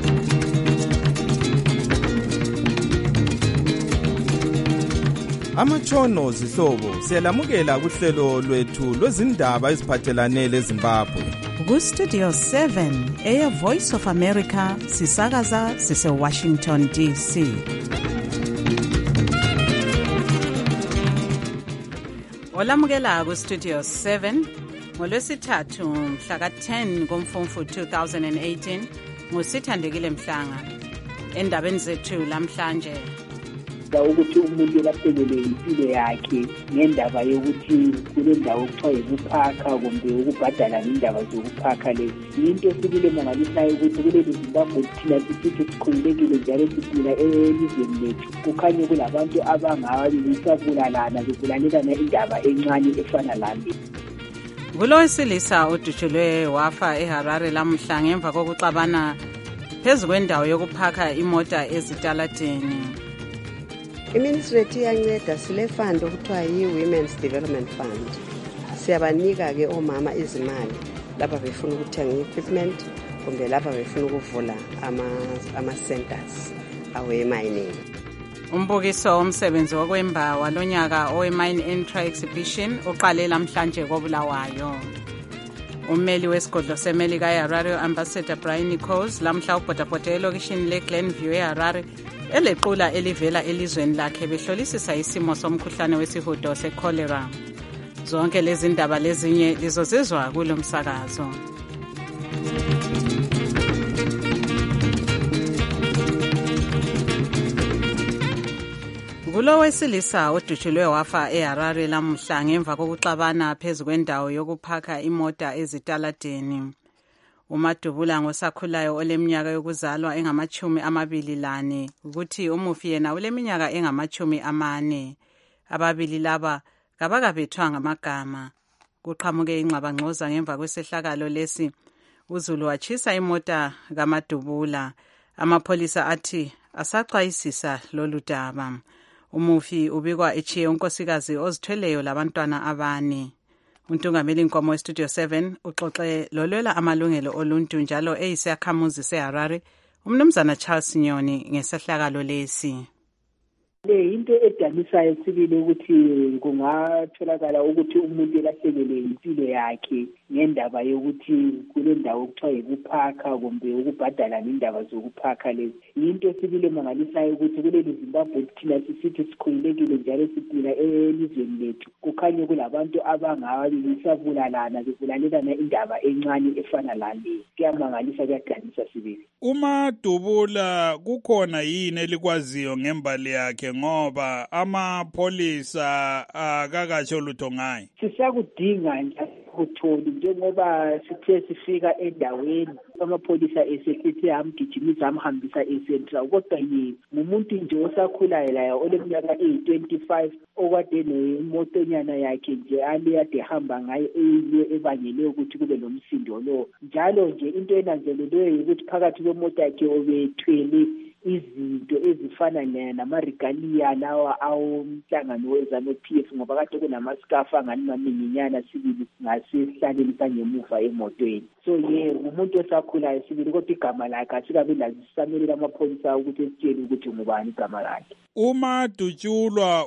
Speaker 20: Amatshono zihlobo siyalamukela kuhlelo lwethu lwezindaba eziphathelane leZimbabwe.
Speaker 2: Ku-Studio seven Air Voice of America sisakaza sise-Washington D C. Olamukela ku-Studio seven ngolwesithathu mhla ka-ten kuMfumfu two thousand eighteen ngusithandekile Mhlanga. Endabeni zethu lamhlanje
Speaker 21: ukuthi umuntu elaphelele impilo yakhe ngendaba yokuthi kule ndawo okuthiwa yikuphakha kumbe ukubhadala ngendaba zokuphakha lezi into esibile mangalisayo ukuthi kuleli Zimbabwe thina sisithi sikhululekile njalo siphila elizweni lethu kukhanye kulabantu abangabi besabulalana bebulalelana indaba encane efana lale.
Speaker 2: Kulo wesilisa udutshulwe wafa eHarare lamhla ngemva kokuxabana phezu kwendawo yokuphakha imota ezitaladeni.
Speaker 22: Iministry yethu iyanceda sile fund okuthiwa yi-Women's Development Fund. Siyabanika-ke omama izimali lapha befuna ukuthenga i-equipment kumbe lapha befuna ukuvula ama-centers awe-mining.
Speaker 2: Umbukiso womsebenzi wokwemba walonyaka owe-Mine Intra Exhibition uqale lamhlanje koBulawayo. Ummeli wesigodlo seMelika eHarare Ambassador Brian Nichols lamhla ubhodabhoda elokishini leGlenview eHarare elequla elivela elizweni lakhe behlolisisa isimo somkhuhlane wesihudo secholera. Zonke lezi ndaba lezinye lizozizwa kulo msakazo. Kulo wesilisa udutshulwe wafa eHarare lamhla ngemva kokuxabana phezu kwendawo yokuphakha imota ezitaladeni. uMadubula ngosakhulayo oleminyaka yokuzalwa engamachumi amabili lane ukuthi umufi yena uleminyaka engamachumi amane. Ababili laba kabakabethwanga amagama. Kuqhamuke ingxabangxoza ngemva kwesehlakalo lesi. uZulu wachisa imota kaMadubula. Amapholisa athi asaxwayisisa lolu daba. Umufi ubikwa echiye unkosikazi ozithweleyo labantwana abane. Untungameli Nkomo weStudio seven uxoxe lolwela amalungelo oluntu njalo eyisakhamuzi seHarare umnumzana Charles Nyoni ngesehlakalo lesi.
Speaker 21: Le into edanisayo sibili ukuthi kungatholakala ukuthi umuntu elahlekelwe impilo yakhe ngendaba yokuthi kule ndawo okuthiwa yikuphakha kumbe ukubhadala ngendaba zokuphakha lezi. Into sibili mangalisayo ukuthi kuleli Zimbabwe thina sisithi sikhululekile njalo siphila elizweni lethu kukhanye kulabantu abangabi besabulalana bebulalelana indaba encane efana lale. Kuyamangalisa kuyadanisa sibili.
Speaker 23: uMadubula kukhona yini elikwaziyo ngembali yakhe ngoba amapholisa akakatsho lutho ngaye?
Speaker 21: Sisakudinga njalo kutholi njengoba sithe sifika endaweni amapholisa esesithi amgijimisa amhambisa eCentral kodwa yena ngumuntu nje osakhulayo layo oleminyaka eyi twenty-five okade nemotonyana yakhe nje aliyade hamba ngayo eyiyo ebangele ukuthi kube nomsindo lo. Njalo nje into enanzelelweyo ukuthi phakathi kwemota yakhe obethwele izinto ezifana nama-regalia lawa awomhlangano wezanu-P F ngoba kade kunamaskafu angani maminyinyana sibili ngasihlaleni sangemuva emotweni. So ye umuntu osakhulayo sibili kodwa igama lakhe asikabe lazisamelela amapholisa ukuthi esitshele ukuthi ngubani igama lakhe.
Speaker 23: uMadutshulwa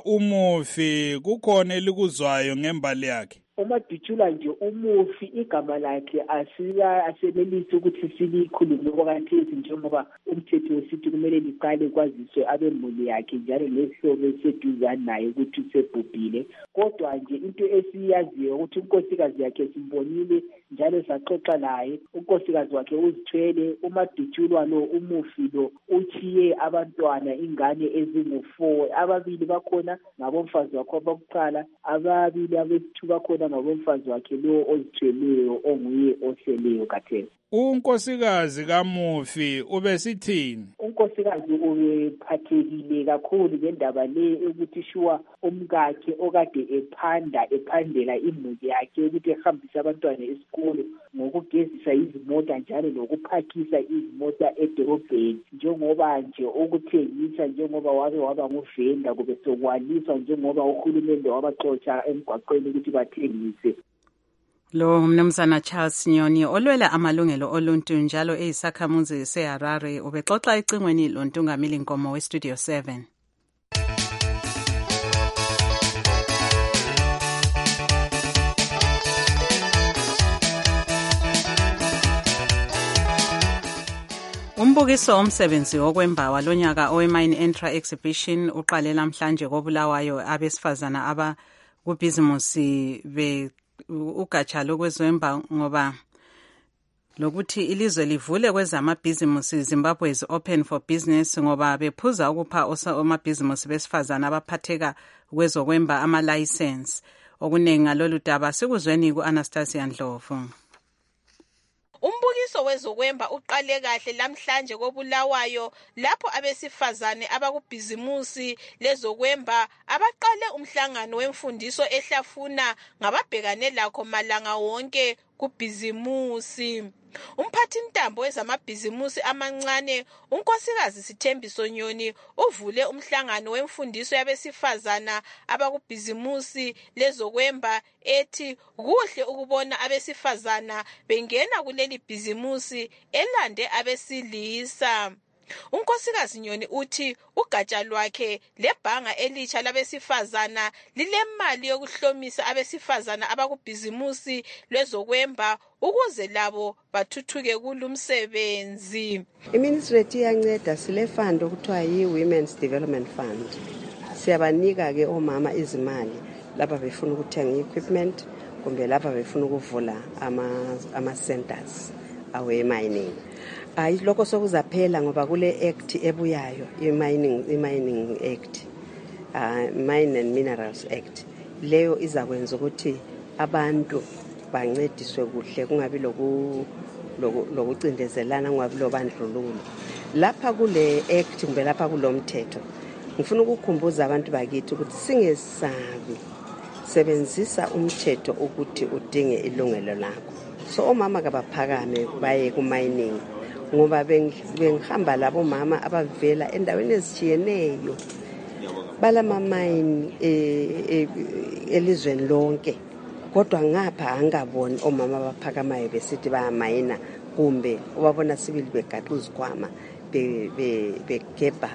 Speaker 23: umufi kukhona elikuzwayo ngembali yakhe?
Speaker 21: uMadutshulwa nje umufi igama lakhe asika asenelisi ukuthi silikhulume okwakanthesi njengoba umthetho wesithi kumele liqale kwaziswe abemuli yakhe njalo nesihlobo eseduzane naye ukuthi usebhubhile. Kodwa nje into esiyaziyo ukuthi unkosikazi yakhe simbonile njalo saxoxa naye. Unkosikazi wakhe uzithwele. uMadutshulwa lo umufi lo uchiye abantwana ingane ezingu-four. Ababili bakhona ngabomfazi wakhe abakuqala, ababili abesithu bakhona ngabomfazi wakhe lo ozithweleyo onguye oseleyo kathesi.
Speaker 23: Unkosikazi kamufi ubesithini?
Speaker 21: Unkosikazi ubephathekile kakhulu ngendaba le ukuthi shuwa umkakhe okade ephanda ephandela imuli yakhe ukuthi ehambisa abantwana esikolo ngokugezisa izimota njalo lokuphakisa izimota edorobheni njengoba nje ukuthengisa njengoba wabe waba nguvenda kube sokwaliswa njengoba uhulumende wabaxotsha emgwaqweni ukuthi bathengise.
Speaker 1: Lo mnumzana Charles Nyoni olwela amalungelo oluntu njalo eyisakhamuzi seHarare ubexoxa ecingweni lontungameli Nkomo weStudio seven. Umbukiso omsebenzi wokwemba walonyaka oweMine Entra Exhibition uqale namhlanje koBulawayo abesifazana aba kubhizimusi be ugatsha lokwezemba ngoba lokuthi ilizwe livule kwezamabhizimusi Zimbabwe is open for business ngoba bephuza ukupha omabhizimusi besifazana abaphatheka kwezokwemba ama license. Okunengi ngalolu daba sikuzweni ku-Anastasia Ndlovu.
Speaker 3: Umbukiso wezokwemba uqale kahle lamhlanje koBulawayo lapho abesifazane abakubhizimusi lezokwemba abaqale umhlangano wemfundiso ehlafuna ngababhekane lakho malanga wonke kubhizimusi. Umphathi ntambo wezamabhizimusi amancane unkosikazi Sithembiso Nyoni uvule umhlangano wemfundiso yabesifazana abakubhizimusi lezokwemba ethi kuhle ukubona abesifazana bengena kuleli bhizimusi elande abesilisa. Unkosikazi Nyoni uthi ugatsha lwakhe lebhanga elitsha labesifazana lilemali yokuhlomisa abesifazana abakubhizimusi lwezokwemba ukuze labo bathuthuke kulumsebenzi.
Speaker 22: Iministry iyanceda sile fund okuthiwa yi-Women's Development Fund. Siyabanika ke omama izimali lapha befuna ukuthenga equipment kumbe lapha befuna ukuvula ama ama centers awe mining. Hayi lokho sokuzaphela ngoba kule act ebuyayo i-mining i-mining act uh, Mine and Minerals Act leyo izakwenza ukuthi abantu bancediswe kuhle kungabi loku lokucindezelana kungabi lobandlululo. Lapha kule act kumbe lapha kulomthetho ngifuna ukukhumbuza abantu bakithi ukuthi singesabi sebenzisa umthetho ukuthi udinge ilungelo lakho. So omama kabaphakame baye ku mining ngoba bengihamba labo mama abavela endaweni ezitshiyeneyo balama mine elizweni lonke kodwa ngapha angaboni omama abaphakamayo besithi bayamayina kumbe ubabona sibili begaxa izikhwama begebha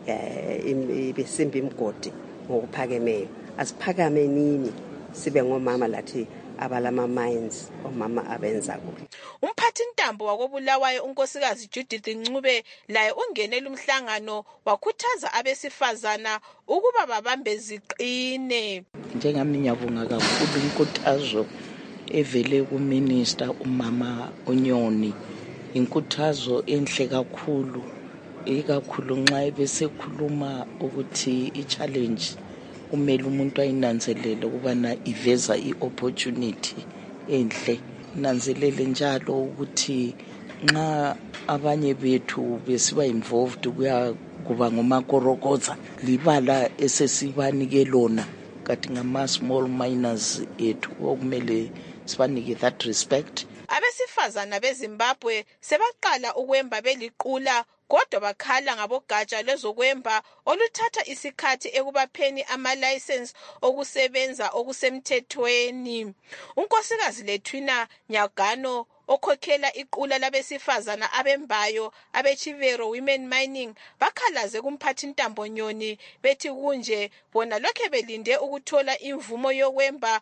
Speaker 22: besimba imgodi ngokuphakemeyo. Asiphakame nini sibe ngomama lathi abalama mines omama abenza kuhle.
Speaker 3: Umphathi ntambo wakoBulawayo unkosikazi Judith Ncube laye ungenele umhlangano wakhuthaza abesifazana ukuba babambe ziqine.
Speaker 6: Njengami ngiyabonga kakhulu inkuthazo evele kuminister umama Onyoni. Inkuthazo enhle kakhulu ikakhulu nxa besekhuluma ukuthi i-challenge kumele umuntu ayinanzelele ukubana iveza i-opportunity enhle. Nanzelele njalo ukuthi nxa abanye bethu besiba involved kuya kuba ngomakorokoza libala esesibanike lona kati ngama small miners ethu okumele sibanike that respect.
Speaker 3: Abesifazana beZimbabwe sebaqala ukwemba beliqula kodwa bakhala ngabogatsha lezokwemba oluthatha isikhathi ekubapheni ama-license okusebenza okusemthethweni. Unkosikazi Lethwina Nyagano okhokhela iqula labesifazana abembayo abechivero Women Mining bakhalaze kumphathi ntambo Nyoni bethi kunje bona lokhe belinde ukuthola imvumo yokwemba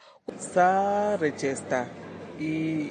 Speaker 24: sa register i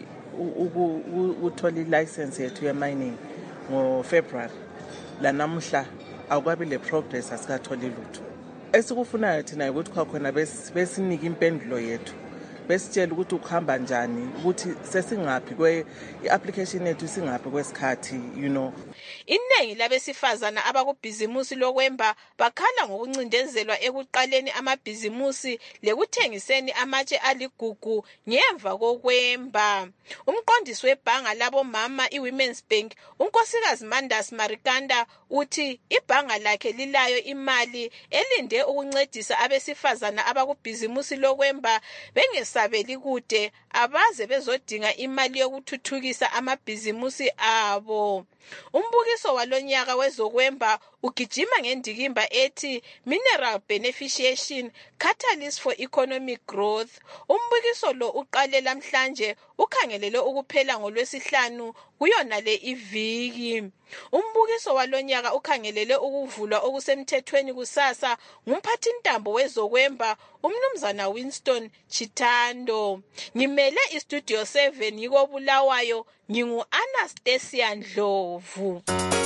Speaker 24: ukuthola i-license yethu ye-mining ngo-February. La namuhla akukabi le progress asikatholi lutho. Esikufunayo thina ukuthi kwakhona besinike impendulo yethu. Besitshela ukuthi ukuhamba njani ukuthi sesingaphi kwe i-application yethu singaphi kwesikhathi you know.
Speaker 3: Iningi labesifazana abakubhizimusi lokwemba bakhala ngokuncindezelwa ekuqaleni amabhizimusi lekuthengiseni amatshe aligugu ngemva kokwemba. Umqondisi webhanga labo mama i-Women's Bank unkosikazi Mandas Marikanda uthi ibhanga lakhe lilayo imali elinde ukuncedisa abesifazana abakubhizimusi lokwemba bengesa bangasabeli kude abaze bezodinga imali yokuthuthukisa amabhizimusi abo. Umbukiso walonyaka wezokwemba ugijima ngendikimba ethi Mineral Beneficiation Catalyst for Economic Growth. Umbukiso lo uqale lamhlanje ukhangelele ukuphela ngolwesihlanu kuyona le iviki. Umbukiso walonyaka ukhangelele ukuvulwa okusemthethweni kusasa ngumphathintambo wezokwemba umnumzana Winston Chitando. Ngimele iStudio seven yiko Bulawayo, ngingu Anastasia Ndlovu.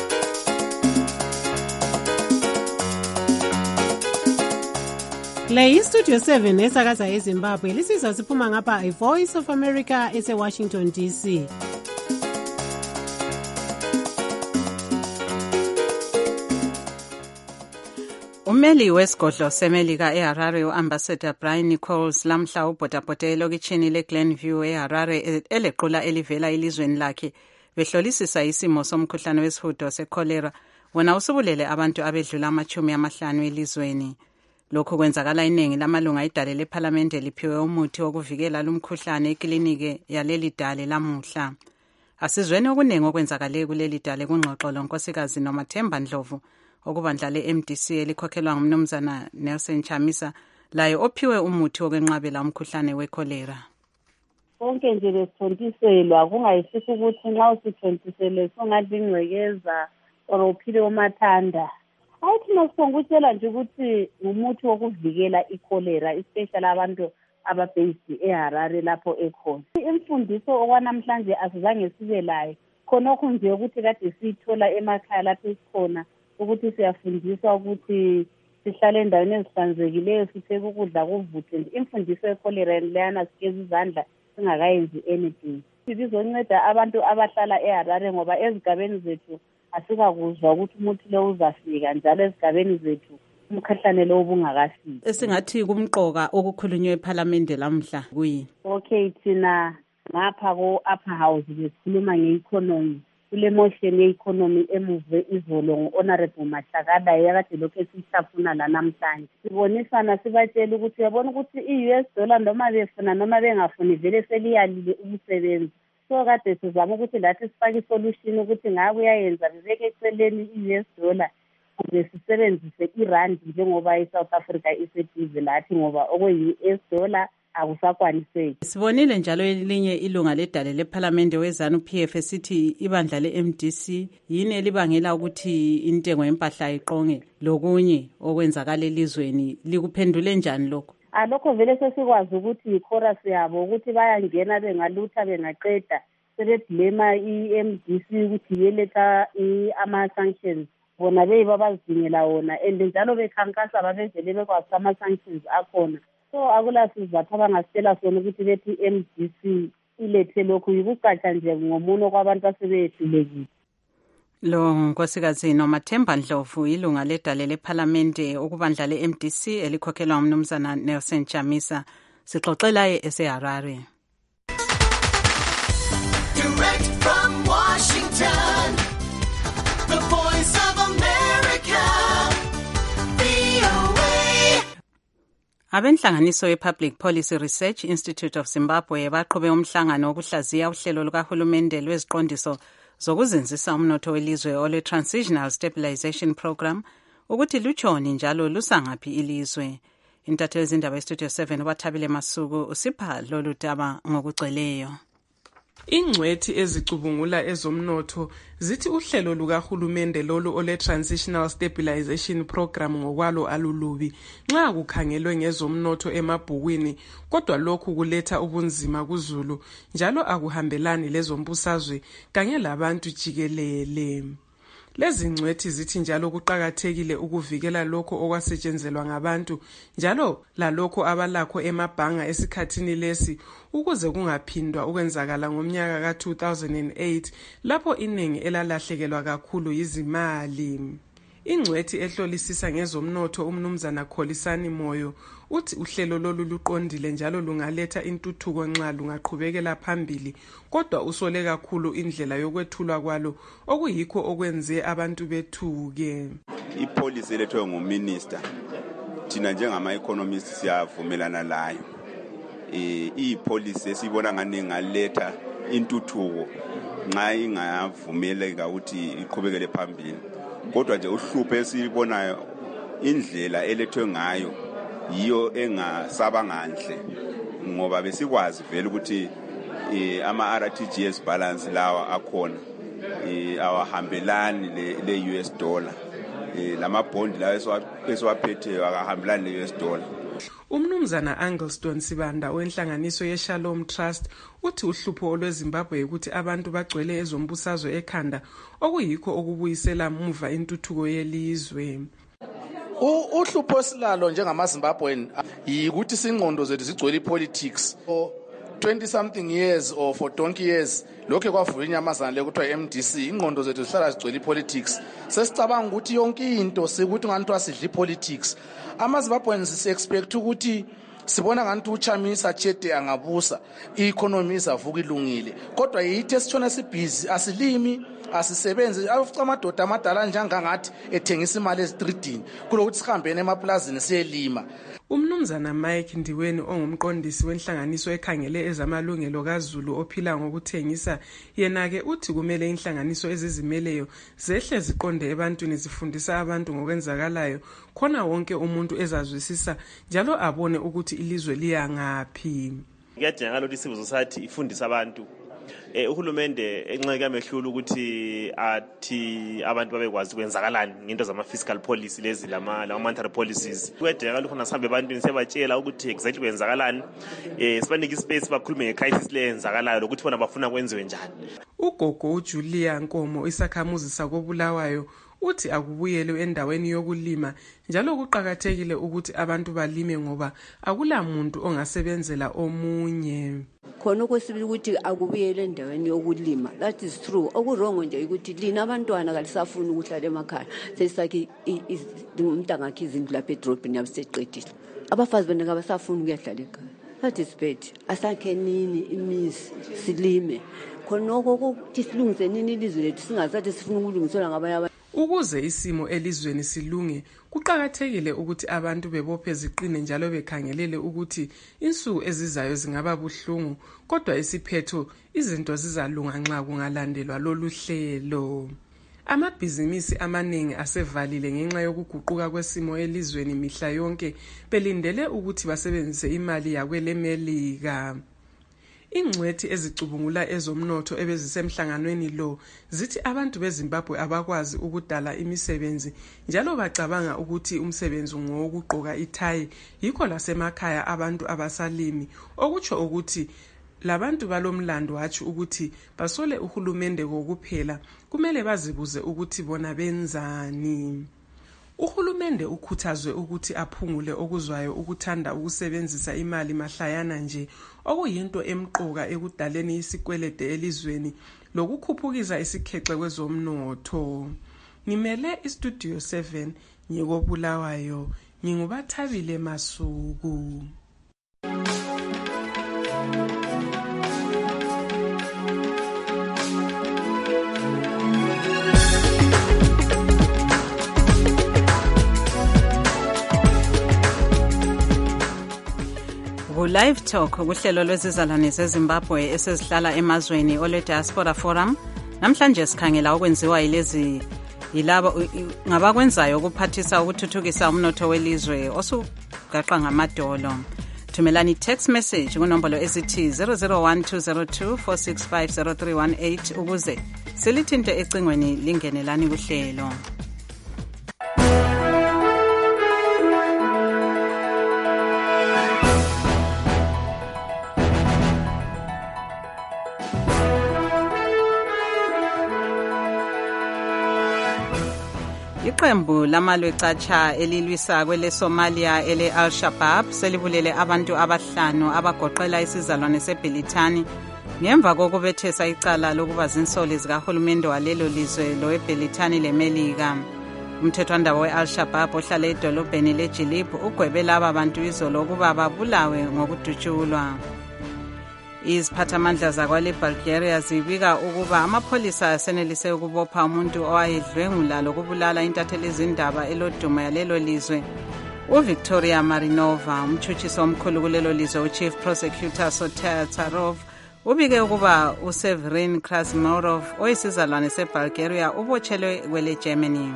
Speaker 8: Le iStudio seven esakaza eZimbabwe lisizwa siphuma ngapha iVoice of America ese-Washington D C.
Speaker 1: Umeli wesigodlo semelika eHarare uAmbassador Brian Nichols lamhla ubhodabhode elokitshini leGlenview eHarare elequla elivela elizweni lakhe behlolisisa isimo somkhuhlane wesihudo secholera wona usubulele abantu abedlula amachumi amahlanu elizweni. Lokhu kwenzakala iningi lamalunga idale lephalamende liphiwe umuthi wokuvikela lumkhuhlane eklinike yaleli dale lamuhla. Asizweni okuningi okwenzakale kuleli dale kungxoxo lonkosikazi Nomathemba Ndlovu okubandla le-M D C elikhokhelwa ngumnumzana Nelson Chamisa laye ophiwe umuthi wokwenqabela umkhuhlane wekholera.
Speaker 9: Konke nje besithontiselwa kungayisisi ukuthi nxa usithontisele songathi ingcekeza or uphile umathanda. Ayithi masongutshela nje ukuthi umuthi wokuvikela ikholera especially abantu ababased eHarare lapho ekhona. Imfundiso okwanamhlanje asizange sibe layo khonokho nje ukuthi kade siyithola emakhaya lapho esikhona ukuthi siyafundiswa ukuthi sihlale endaweni ezihlanzekileyo sipheke ukudla kuvuthe. Imfundiso yekholera leyana sigeza izandla singakayenzi anything. Sibizonceda abantu abahlala eHarare ngoba ezigabeni zethu asikakuzwa ukuthi umuthi lo uzafika njalo ezigabeni zethu umkhahlane lo ubungakafiki.
Speaker 1: Esingathi kumqoka okukhulunywe eParliament lamhla kuyini?
Speaker 9: Okay, thina ngapha ko upper house besikhuluma ngeeconomy. Kule motion ye-economy emuve izolo ngo-Honorable Mahlakada yakade lokhu esihlafuna la namhlanje. Sibonisana sibatshela ukuthi yabona ukuthi i-U S dollar noma befuna noma bengafuni vele seliyalile ukusebenza. So kade sizama ukuthi lathi sifake isolution ukuthi ngabe uyayenza bebeke eceleni i-U S dollar kube sisebenzise irand njengoba i-South Africa iseduze lathi ngoba okwe-U S dollar akusakwaniseki.
Speaker 1: Sibonile njalo elinye ilunga ledale lephalamende wezanu P F esithi ibandla le-M D C yini elibangela ukuthi intengo yempahla iqonge lokunye okwenzakala elizweni. Likuphendule njani lokho?
Speaker 9: Alokho vele sesikwazi ukuthi yichorus yabo ukuthi bayangena bengalutha bengaqeda sebeblema i-M D C ukuthi yeletha ama-sanctions bona beyiba bazidingela wona and njalo bekhankasa babevele bekwazi ama-sanctions akhona. So akula sizathu abangasitshela sona ukuthi bethi i-M D C ilethe lokhu yikucatsha nje ngomuno kwabantu asebeyehlulekile.
Speaker 1: Lo nkosikazi Nomathemba Ndlovu ilunga ledale lephalamende okubandla le-M D C elikhokhelwa ngumnumzana Nelson Chamisa. Sixoxela eseHarare.
Speaker 18: Direct from Washington, the voice of America, V O A.
Speaker 1: Abenhlanganiso ye-Public Policy Research Institute of Zimbabwe baqhube umhlangano wokuhlaziya uhlelo lukahulumende lweziqondiso zokuzinzisa umnotho welizwe ole Transitional Stabilization Program ukuthi lutshoni njalo lusangaphi ilizwe. Intatheli ezindaba eStudio seven uBathabile Masuku usipha lolu daba ngokugcweleyo.
Speaker 10: Ingcwethi ezicubungula ezomnotho zithi uhlelo lukahulumende lolu ole Transitional Stabilization Program ngokwalo alulubi nxa kukhangelwe ngezomnotho emabhukwini, kodwa lokhu kuletha ubunzima kuzulu njalo akuhambelani lezombusazwe kanye labantu jikelele. Lezi ngcwethi zithi njalo kuqakathekile ukuvikela lokho okwasetshenzelwa ngabantu njalo lalokho abalakho emabhanga esikhathini lesi ukuze kungaphindwa ukwenzakala ngomnyaka ka two thousand eight lapho iningi elalahlekelwa kakhulu yizimali. Ingcwethi ehlolisisa ngezomnotho umnumzana Kholisani Moyo uthi uhlelo lolu luqondile njalo lungaletha intuthuko nxa lungaqhubekela phambili, kodwa usole kakhulu indlela yokwethulwa kwalo okuyikho okwenze abantu bethuke.
Speaker 11: Ipolicy elethwe nguminister thina njengama economists siyavumelana layo
Speaker 4: eh ipolicy esibona ngani ngaletha intuthuko nxa ingavumeleka ukuthi iqhubekele phambili. Kodwa nje uhlupho esibonayo indlela elethwe ngayo yiyo engasaba nhle, ngoba besikwazi vele ukuthi eh ama R T G S balance lawa akhona eh awahambelani le, le U S dollar eh lama bond lawa esiwaphetheyo akahambelani le U S dollar.
Speaker 10: Umnumzana Angleston Sibanda wenhlanganiso ye-Shalom Trust uthi uhlupho olweZimbabwe ukuthi abantu bagcwele ezombusazwe ekhanda okuyikho okubuyisela muva intuthuko yelizwe.
Speaker 7: Uhlupho silalo njengamaZimbabwean yikuthi singqondo zethu zigcwele ipolitics for twenty something years or for donkey years lokho kwavuka inyamazana lekuthiwa M D C. Ingqondo zethu zihlala zigcwele ipolitics, sesicabanga ukuthi yonke into sikuthi ngantu asidli politics. AmaZimbabweans si expect ukuthi sibona ngantu uChamisa Chete angabusa i-economy izavuka ilungile, kodwa yithi esitshona sibhizi asilimi asisebenzi afuca amadoda amadala njengangathi ethengisa imali ezitreetini kulokuthi sihambene emaplazini siyelima.
Speaker 10: Umnumzana Mike Ndiweni ongumqondisi wenhlanganiso ekhangele ezamalungelo kaZulu ophila ngokuthengisa yena ke uthi kumele inhlanganiso ezizimeleyo zehle ziqonde ebantwini zifundisa abantu ngokwenzakalayo khona wonke umuntu ezazwisisa njalo abone ukuthi ilizwe liya ngaphi.
Speaker 11: Kuyadingakala ukuthi civil society ifundise abantu eh uhulumende enxeke amehlula ukuthi athi abantu babekwazi kwenzakalani ngento zama fiscal policy lezi lama lama monetary policies. Kuyadingakala khona sihambe ebantwini sebatshela ukuthi exactly kwenzakalani eh sibanike ispace bakhulume ngecrisis leyenzakalayo ukuthi bona bafuna kwenziwe njani. Ugogo uJulia Nkomo isakhamuzi sakobulawayo uthi akubuyelwe endaweni yokulima njalo kuqhakathekile ukuthi abantu balime ngoba akula muntu ongasebenzela omunye.
Speaker 12: Khona okwesibili ukuthi akubuyelwe endaweni yokulima, that is true. Okurongo nje ukuthi lina abantwana kalisafuna ukuhlala emakhaya sesakhe umntangakhe izindlu lapha edrobheni yabeseqedile. Abafazi bena abasafuna ukuyahlala ekhaya, that is bad. Asakhe nini imizi silime khona ukuthi silungise nini ilizwe lethu singazathi sifuna ukulungiselwa ngabanye abantu. Ukuze isimo elizweni silunge kuqhakathekile ukuthi abantu bebophe ziqine njalo bekhangelele ukuthi insuku ezizayo zingaba buhlungu kodwa isiphetho izinto zizalunga nxa kungalandelwa lolu hlelo. Amabhizinisi amaningi asevalile ngenxa yokuguquka kwesimo elizweni mihla yonke belindele ukuthi basebenzise imali yakwelemelika. Ingcwethi ezicubungula ezomnotho ebezisemhlanganweni lo zithi abantu beZimbabwe abakwazi ukudala imisebenzi njalo bacabanga ukuthi umsebenzi ngowokugqoka ithayi yikho lasemakhaya abantu abasalimi okutsho ukuthi labantu balomlando wathi ukuthi basole uhulumende kokuphela kumele bazibuze ukuthi bona benzani. Uhulumende ukhuthazwe ukuthi aphungule okuzwayo ukuthanda ukusebenzisa imali mahlayana nje okuyinto emqoka ekudaleni isikwelede elizweni lokukhuphukiza isikhexe kwezomnotho. Ngimele iStudio seven ngikobulawayo ngingubathabile Masuku.
Speaker 1: Live Talk kuhlelo lwezizalwane zeZimbabwe esezihlala emazweni ole Diaspora Forum. Namhlanje sikhangela okwenziwa yilezi yilabo ngabakwenzayo ukuphathisa ukuthuthukisa umnotho welizwe osugaqa ngamadolo. Thumelani text message kunombolo ezithi zero zero one two zero two four six five zero three one eight ukuze silithinte ecingweni lingenelani kuhlelo. Iqembu lamalwecatsha elilwisa kwele Somalia ele Al-Shabaab selibulele abantu abahlanu abagoqela isizalwane seBhelithani ngemva kokubethesa icala lokuba zinsoli zikahulumende walelo lizwe lo eBhelithani leMelika. Umthethwandaba we-Al-Shabaab ohlala edolobheni leJilib ugwebe laba bantu izolo ukuba babulawe ngokudutshulwa. Iziphathamandla zakwale Bulgaria zibika ukuba amapholisa asenelise ukubopha umuntu owayedlwengula lokubulala intatheli izindaba eloduma yalelo lizwe uVictoria Marinova, umtshutshisi omkhulu kulelo lizwe uChief Prosecutor Soter Tsarov, ubike ukuba uSeverin Krasnorov oyisizalwane seBulgaria ubotshelwe kwele Germany.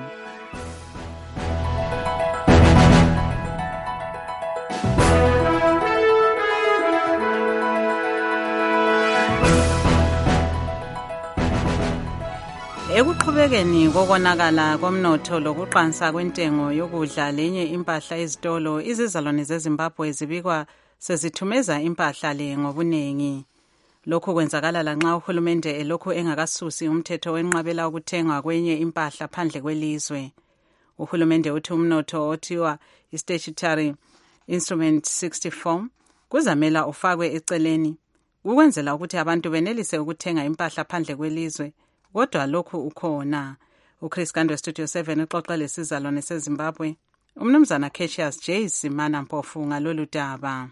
Speaker 1: Ekuqhubekeni kokonakala komnotho lokuqansa kwentengo yokudla lenye impahla ezitolo, izizalwane zeZimbabwe zibikwa sezithumeza impahla le ngobunengi. Lokhu kwenzakala lanxa uhulumende elokhu engakasusi umthetho wenqabela ukuthengwa kwenye impahla phandle kwelizwe. Uhulumende uthi umnotho othiwa i-Statutory Instrument sixty-four kuzamela ufakwe eceleni ukwenzela ukuthi abantu benelise ukuthenga impahla phandle kwelizwe. Kodwa lokhu ukhona. uChris Gandwe Studio seven uxoxa lesizalwane seZimbabwe umnumzana Cassius J Simana Mpofu ngalolu daba.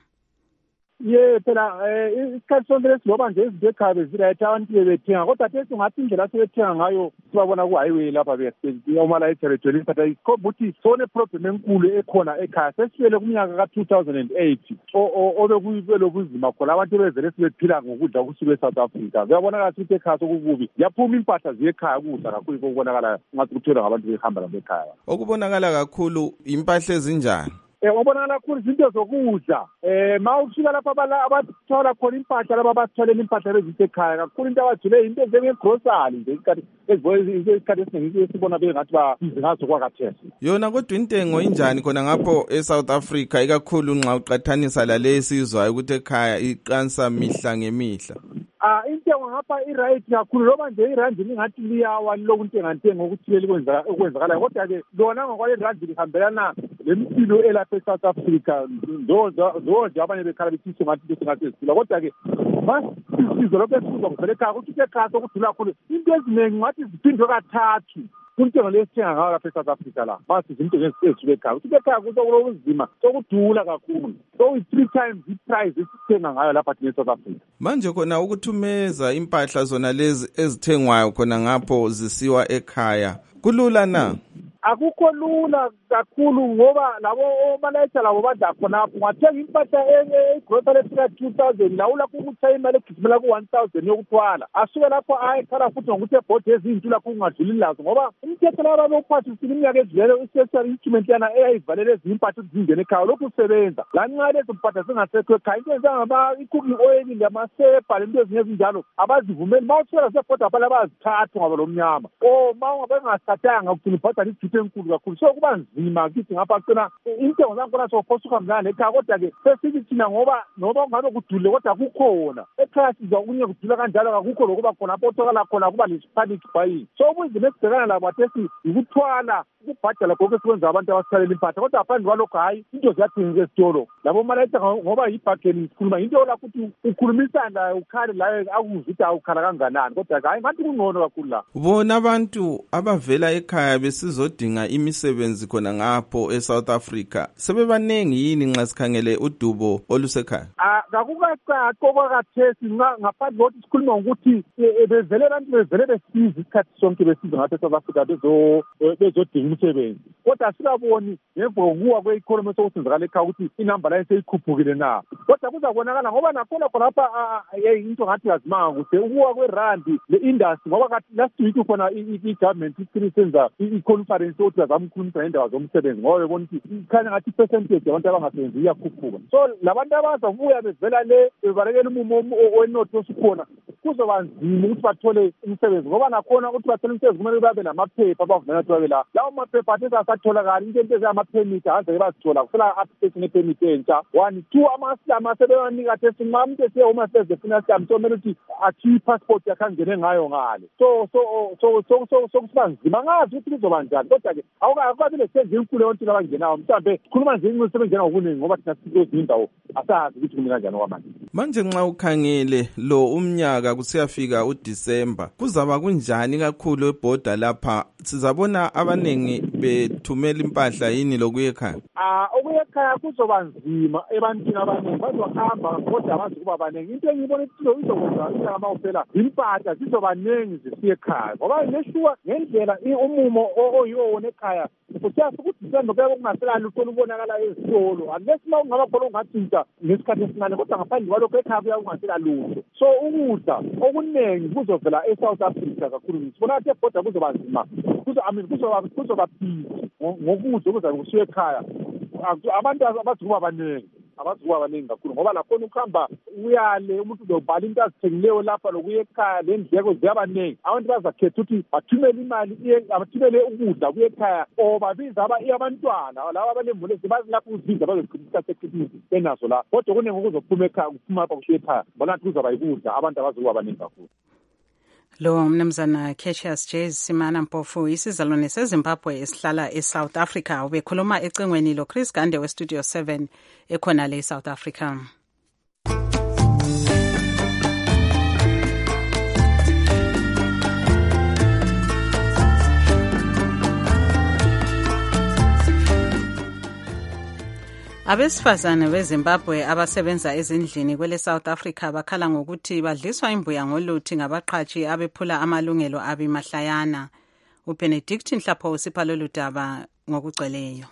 Speaker 13: Ye phela eh isikhathi sonke lesiloba nje izinto ekhaya bezirayit abantu bebethenga kodwa thethi ungathi indlela asebethenga ngayo sibabona ku highway lapha beyasebenza uma territory but ikhomba ukuthi sone problem enkulu ekhona ekhaya sesifele kuminyaka ka two thousand eight obekuyibelo kuzima khona abantu bezele sibephila ngokudla okusuka eSouth Africa. Kuyabonakala ukuthi ekhaya sokukubi yaphuma impahla ziyekhaya kudla kakhulu kokubonakala ngathi kuthola ngabantu behamba lapha ekhaya.
Speaker 20: Okubonakala kakhulu impahla ezinjani?
Speaker 13: Eh wabonakala kakhulu izinto zokudla. Eh mawufika lapha abathola khona impahla laba abatholela impahla ezisekhaya kakhulu into abajule into njenge grocery nje isikhathi ezisikhathi esiningi esibona bengathi ba izingazo kwakathesa.
Speaker 20: Yona kodwa intengo injani khona ngapho eSouth Africa ikakhulu nxa uqathanisa lalesi izwayo ukuthi ekhaya iqansa mihla ngemihla?
Speaker 13: Ah intengo ngapha iright kakhulu loba nje irandi lingathi liyawa lokuntenga ntengo ukuthile kwenza okwenzakala kodwa ke lona ngokwale irandi lihambelana lempilo elapha eSouth Africa ndo ndo nje abanye bekhala bethi ngathi besingathi sisila kodwa ke masizwe lokho esizwa kuvele ekhaya ukuthi ekhaya sokudula kakhulu into eziningi ngathi ziphindwe kathathu kuntengo lesithenga ngayo lapha eSouth Africa la basi izinto ezisuke ekhaya ukuthi ekhaya kuzokulobuzima sokudula kakhulu so it's three times the price esithenga ngayo lapha eSouth Africa.
Speaker 20: Manje khona ukuthumeza impahla zona lezi ezithengwayo khona ngapho zisiwa ekhaya kulula na?
Speaker 13: Akukho lula kakhulu ngoba labo obalayitha labo badla khonapho ungathenga impahla egrocery efika two thousand lawula ukuthi imali egijimela ku one thousand yokuthwala asuke lapho ayikhala futhi ngokuthi ebhodi ezintu lapho kungadluli lazo ngoba umthetho laba bophathisile iminyaka edlule i-special instrument yana eyayivalele ezinye impahla zingene ekhaya lokhu usebenza lanxa lezo mpahla zingasekho ekhaya into njengaba i-cooking oil lamasepa lento ezinye ezinjalo abazivumeli mawuthola sebhoda abala bazithatha ngoba lo mnyama o mawangabengasithathanga ugcina ubhadala ijithi enkulu kakhulu so kuba nzima kithi ngapha kugcina intengo zakhona sofosa ukuhambelana ekhaya kodwa ke sesithi thina ngoba noba ngabe kudule kodwa kukhona ekhaya siza kunye kudula kanjalo akukho lokuba khona apho otholakala khona kuba le-panic buying so ubunzima esibhekana labo athethi ukuthwala ukubhadala konke esikwenza abantu abasithalela impahla kodwa ngaphandle kwalokho hayi into ziyathengeka esitolo labo malayitha ngoba yi-bargaining sikhuluma into lapho ukuthi ukhulumisana ukhale layo akuzwe ukuthi awukhala kanganani kodwa hayi ngathi kungcono kakhulu la.
Speaker 20: Bona abantu abavela ekhaya besizodinga imisebenzi khona ngapho eSouth Africa sebebanengi yini nxa sikhangele udubo olusekhaya?
Speaker 13: Ah kakukacaci okwakathesi ngaphandle kokuthi sikhuluma ngokuthi bezele abantu bezele besiza isikhathi sonke besiza ngapha eSouth Africa bezo bezodinga imisebenzi kodwa sikaboni ngemva kokuwa kwe-economy sokusenzakala ekhaya ukuthi inamba layo seyikhuphukile na kodwa kuzabonakala ngoba nakhona khonapha into ngathi yazimanga kuhle ukuwa kwerandi le-industry ngoba kathi last week khona i-government isenza i-conference yokuthi bazama ukukhulumisa ngendaba zomsebenzi ngoba bebona ukuthi ikhanya ngathi i-percentage yabantu abangasebenzi iyakhuphuka so labantu abazabuya bevela le bebalekela umumo wenotho osukhona kuzoba nzima ukuthi bathole umsebenzi ngoba nakhona ukuthi bathole umsebenzi kumele babe namaphepha abavumela ukuthi babe la lawo maphepha athi asatholakala into into ezamaphemiti azeke bazithola kusela application ephemiti entsha one two amasilama asebebanika thethi nxa umuntu esiye home affairs efuna isilamu somele ukuthi achiye i-passport yakhe angene ngayo ngale so so so so so so kusiba nzima ngazi ukuthi kuzoba njani kodwa-ke awukabi lesenzi enkulu yontini abangenayo mhlawumbe sikhuluma nje imisebenzi ngokuningi ngoba thina sikulezinye indawo asazi ukuthi kumele kanjani okwamanje.
Speaker 20: Manje nxa ukhangele lo umnyaka kusiyafika uDisemba kuzaba kunjani kakhulu ebhoda lapha sizabona abanengi bethumela impahla yini lokuya ekhaya?
Speaker 13: Ah okuya ekhaya kuzoba nzima ebantwini abaningi bazohamba kodwa abazokuba baningi into engiyibona ukuthi izokwenza inyama uphela impahla zizoba ningi zisiya ekhaya ngoba neshuwa ngendlela umumo oyiwo wona ekhaya usiyazi ukuthi December kuyabe kungasela lutho olubonakala ezitolo unless uma ungaba khona ungathinta ngesikhathi esincane kodwa ngaphandle kwalokho ekhaya kuyabe kungasela lutho. So ukudla okuningi kuzovela eSouth Africa kakhulu sibona ukuthi ebhoda kuzoba nzima kuzo I mean kuzoba kuzoba busy ngokudla kuza kusuka ekhaya abantu abazukuba abaningi abazukuba abaningi kakhulu ngoba lapho ukuhamba uyale umuntu uzobhala into azithengileyo lapha lokuya ekhaya lendleko ziyabaningi abantu bazakhetha ukuthi bathumele imali abathumele ukudla kuye ekhaya or babiza abantwana laba abanemvulo bazi lapho uzibiza bazogcina isikhathi ekhithini benazo la kodwa kuningi kuzophuma ekhaya kuphuma lapha kushiya ekhaya bona ukuthi kuzoba yikudla abantu abazukuba abaningi kakhulu.
Speaker 1: Lo mnumzana Cassius J Simana Mpofu isizalwane seZimbabwe esihlala eSouth Africa ubekhuluma ecingweni lo Chris Gande we Studio seven ekhona le South Africa. Abesifazane beZimbabwe abasebenza ezindlini kwele South Africa bakhala ngokuthi badliswa imbuya ngoluthi ngabaqhashi abephula amalungelo abi mahlayana. uBenedict Nhlapho usipha lolu daba ngokugcweleyo.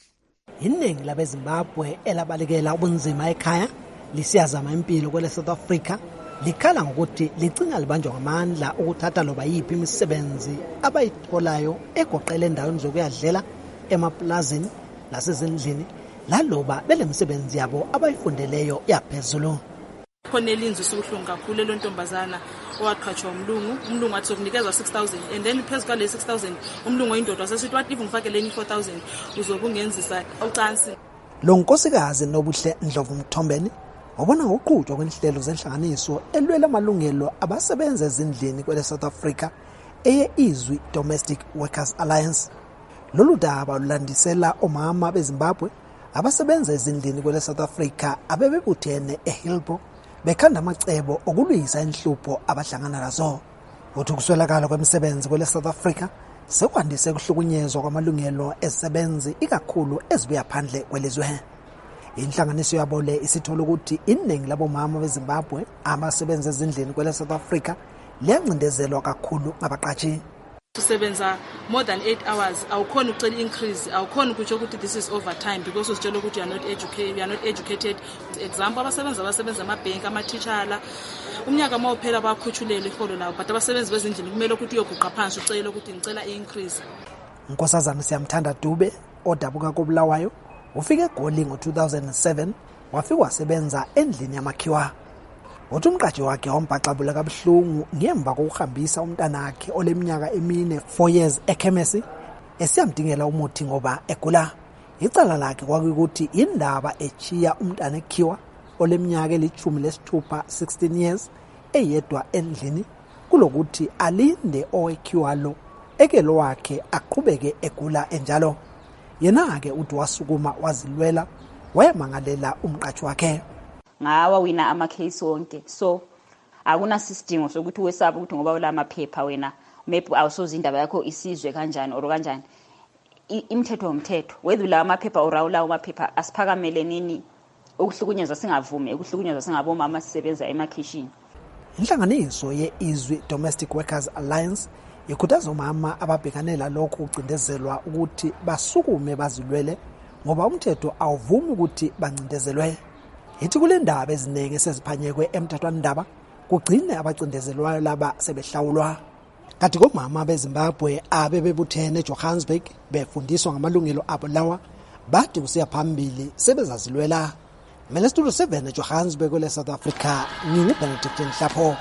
Speaker 14: Iningi labeZimbabwe elabalekela ubunzima ekhaya lisiyazama impilo kwele South Africa likhala ngokuthi licinga libanjwa ngamandla ukuthatha loba yiphi imisebenzi abayitholayo egoqela endaweni zokuyadlela emaplazini nasezindlini laloba belemsebenzi yabo abayifundeleyo yaphezulu.
Speaker 15: Khona elinzi sobuhlungu kakhulu lontombazana owaqhatshwa umlungu umlungu athi sokunikeza six thousand and then phezulu le six thousand umlungu oyindoda sesithi wathi ngifake lenye four thousand uzobungenzisa ucansi.
Speaker 14: Lo nkosikazi nobuhle Ndlovu Mthombeni wabona ngoqhutshwa kwenhlelo zenhlanganiso elwela amalungelo abasebenza ezindlini kwele South Africa eye Izwi Domestic Workers Alliance. Lolu daba lulandisela omama beZimbabwe abasebenza ezindlini kwele South Africa abebebuthene eHillbrow bekhanda amacebo okulwisa inhlupho abahlangana nazo. Uthi ukuswelakala kwemisebenzi kwele South Africa sekwandise ukuhlukunyezwa kwamalungelo ezisebenzi ikakhulu ezibuya phandle kwelizwe. Inhlanganiso yabo le isithola ukuthi iningi labomama beZimbabwe abasebenza ezindlini kwele South Africa liyancindezelwa kakhulu ngabaqhashi.
Speaker 15: Usebenza more than eight hours awukhona ucela increase awukhona ukutsho ukuthi this is overtime because usitshela ukuthi you are not educated you are not educated. Example abasebenza abasebenza amabhenki amateacherla umnyaka mawuphela bakhuthulele iholo lawo but abasebenzi bezindlini kumele ukuthi uyoguqa phansi ucela ukuthi ngicela increase.
Speaker 14: Nkosazana Siyamthanda Dube odabuka koBulawayo ufike eGoli ngo two thousand seven wafika wasebenza endlini yamakhiwa. Uthi umqhashi wakhe wambhaxabula kabuhlungu ngemva kokuhambisa umntana wakhe oleminyaka emine four years ekhemesi esiyamdingela umuthi ngoba egula. Icala lakhe kwakuyukuthi indaba echiya umntana ekhiwa oleminyaka elithumi lesithupha sixteen years eyedwa endlini kulokuthi alinde owekhiwa lo ekelo wakhe aqhubeke egula enjalo. Yena ke uthi wasukuma wazilwela wayemangalela umqhashi wakhe.
Speaker 16: Ngawa wina amakhesi wonke so akuna sidingo sokuthi wesaba ukuthi ngoba wala amaphepha wena maybe awusoza indaba yakho isizwe kanjani or kanjani. Imithetho umthetho whether la amaphepha orawula amaphepha asiphakamele nini ukuhlukunyezwa singavumi ukuhlukunyezwa singabomama sisebenza emakhishini.
Speaker 14: Inhlanganiso ye-Izwi Domestic Workers Alliance ikhuthaza omama ababhekanela lokhu ucindezelwa ukuthi basukume bazilwele ngoba umthetho awuvumi ukuthi bancindezelwe. Ithi kule ndaba eziningi seziphanyekwe emthathwandaba kugcine abacindezelwayo laba sebehlawulwa. Kanti komama beZimbabwe abebebuthene eJohannesburg befundiswa ngamalungelo abo lawa bathi kusiya phambili sebezazilwela. Mina Studio seven eJohannesburg kwele South Africa nginguBenedict Nhlapho.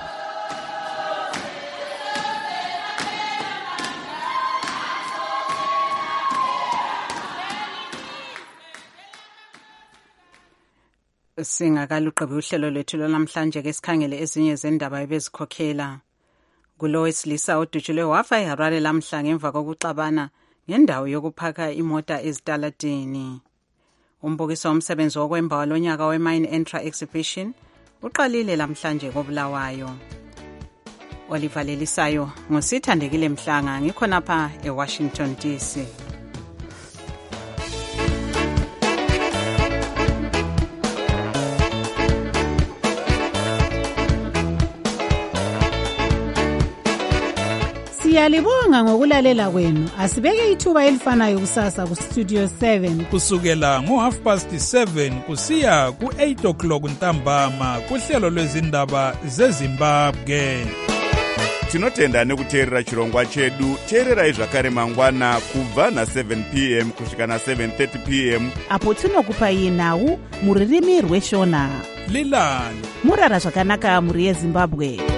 Speaker 1: Singakaluqebi uhlelo lwethu lwanamhlanje ke sikhangele ezinye zendaba ebezikhokhela. Kulo wesilisa odutshulwe wafa eHarare lamhla ngemva kokuxabana ngendawo yokuphaka imota ezitaladini. Umbukiso womsebenzi wokwemba walonyaka weMine Entra Exhibition uqalile lamhlanje koBulawayo. Oliver Lelisayo ngosithandekile Mhlanga ngikhonapha eWashington D C.
Speaker 8: Siyalibonga ngokulalela kwenu. Asibeke ithuba elifanayo kusasa ku Studio seven
Speaker 23: kusukela ngo half past seven kusiya ku eight o'clock ntambama kuhlelo lwezindaba zeZimbabwe.
Speaker 2: Tinotenda nekuteerera chirongwa chedu. Teererai zvakare mangwana kubva na seven p m kusvika na seven thirty p m
Speaker 5: apo tinokupai nhau muririmi rweshona.
Speaker 23: Lilani
Speaker 5: murara zvakanaka muri yeZimbabwe.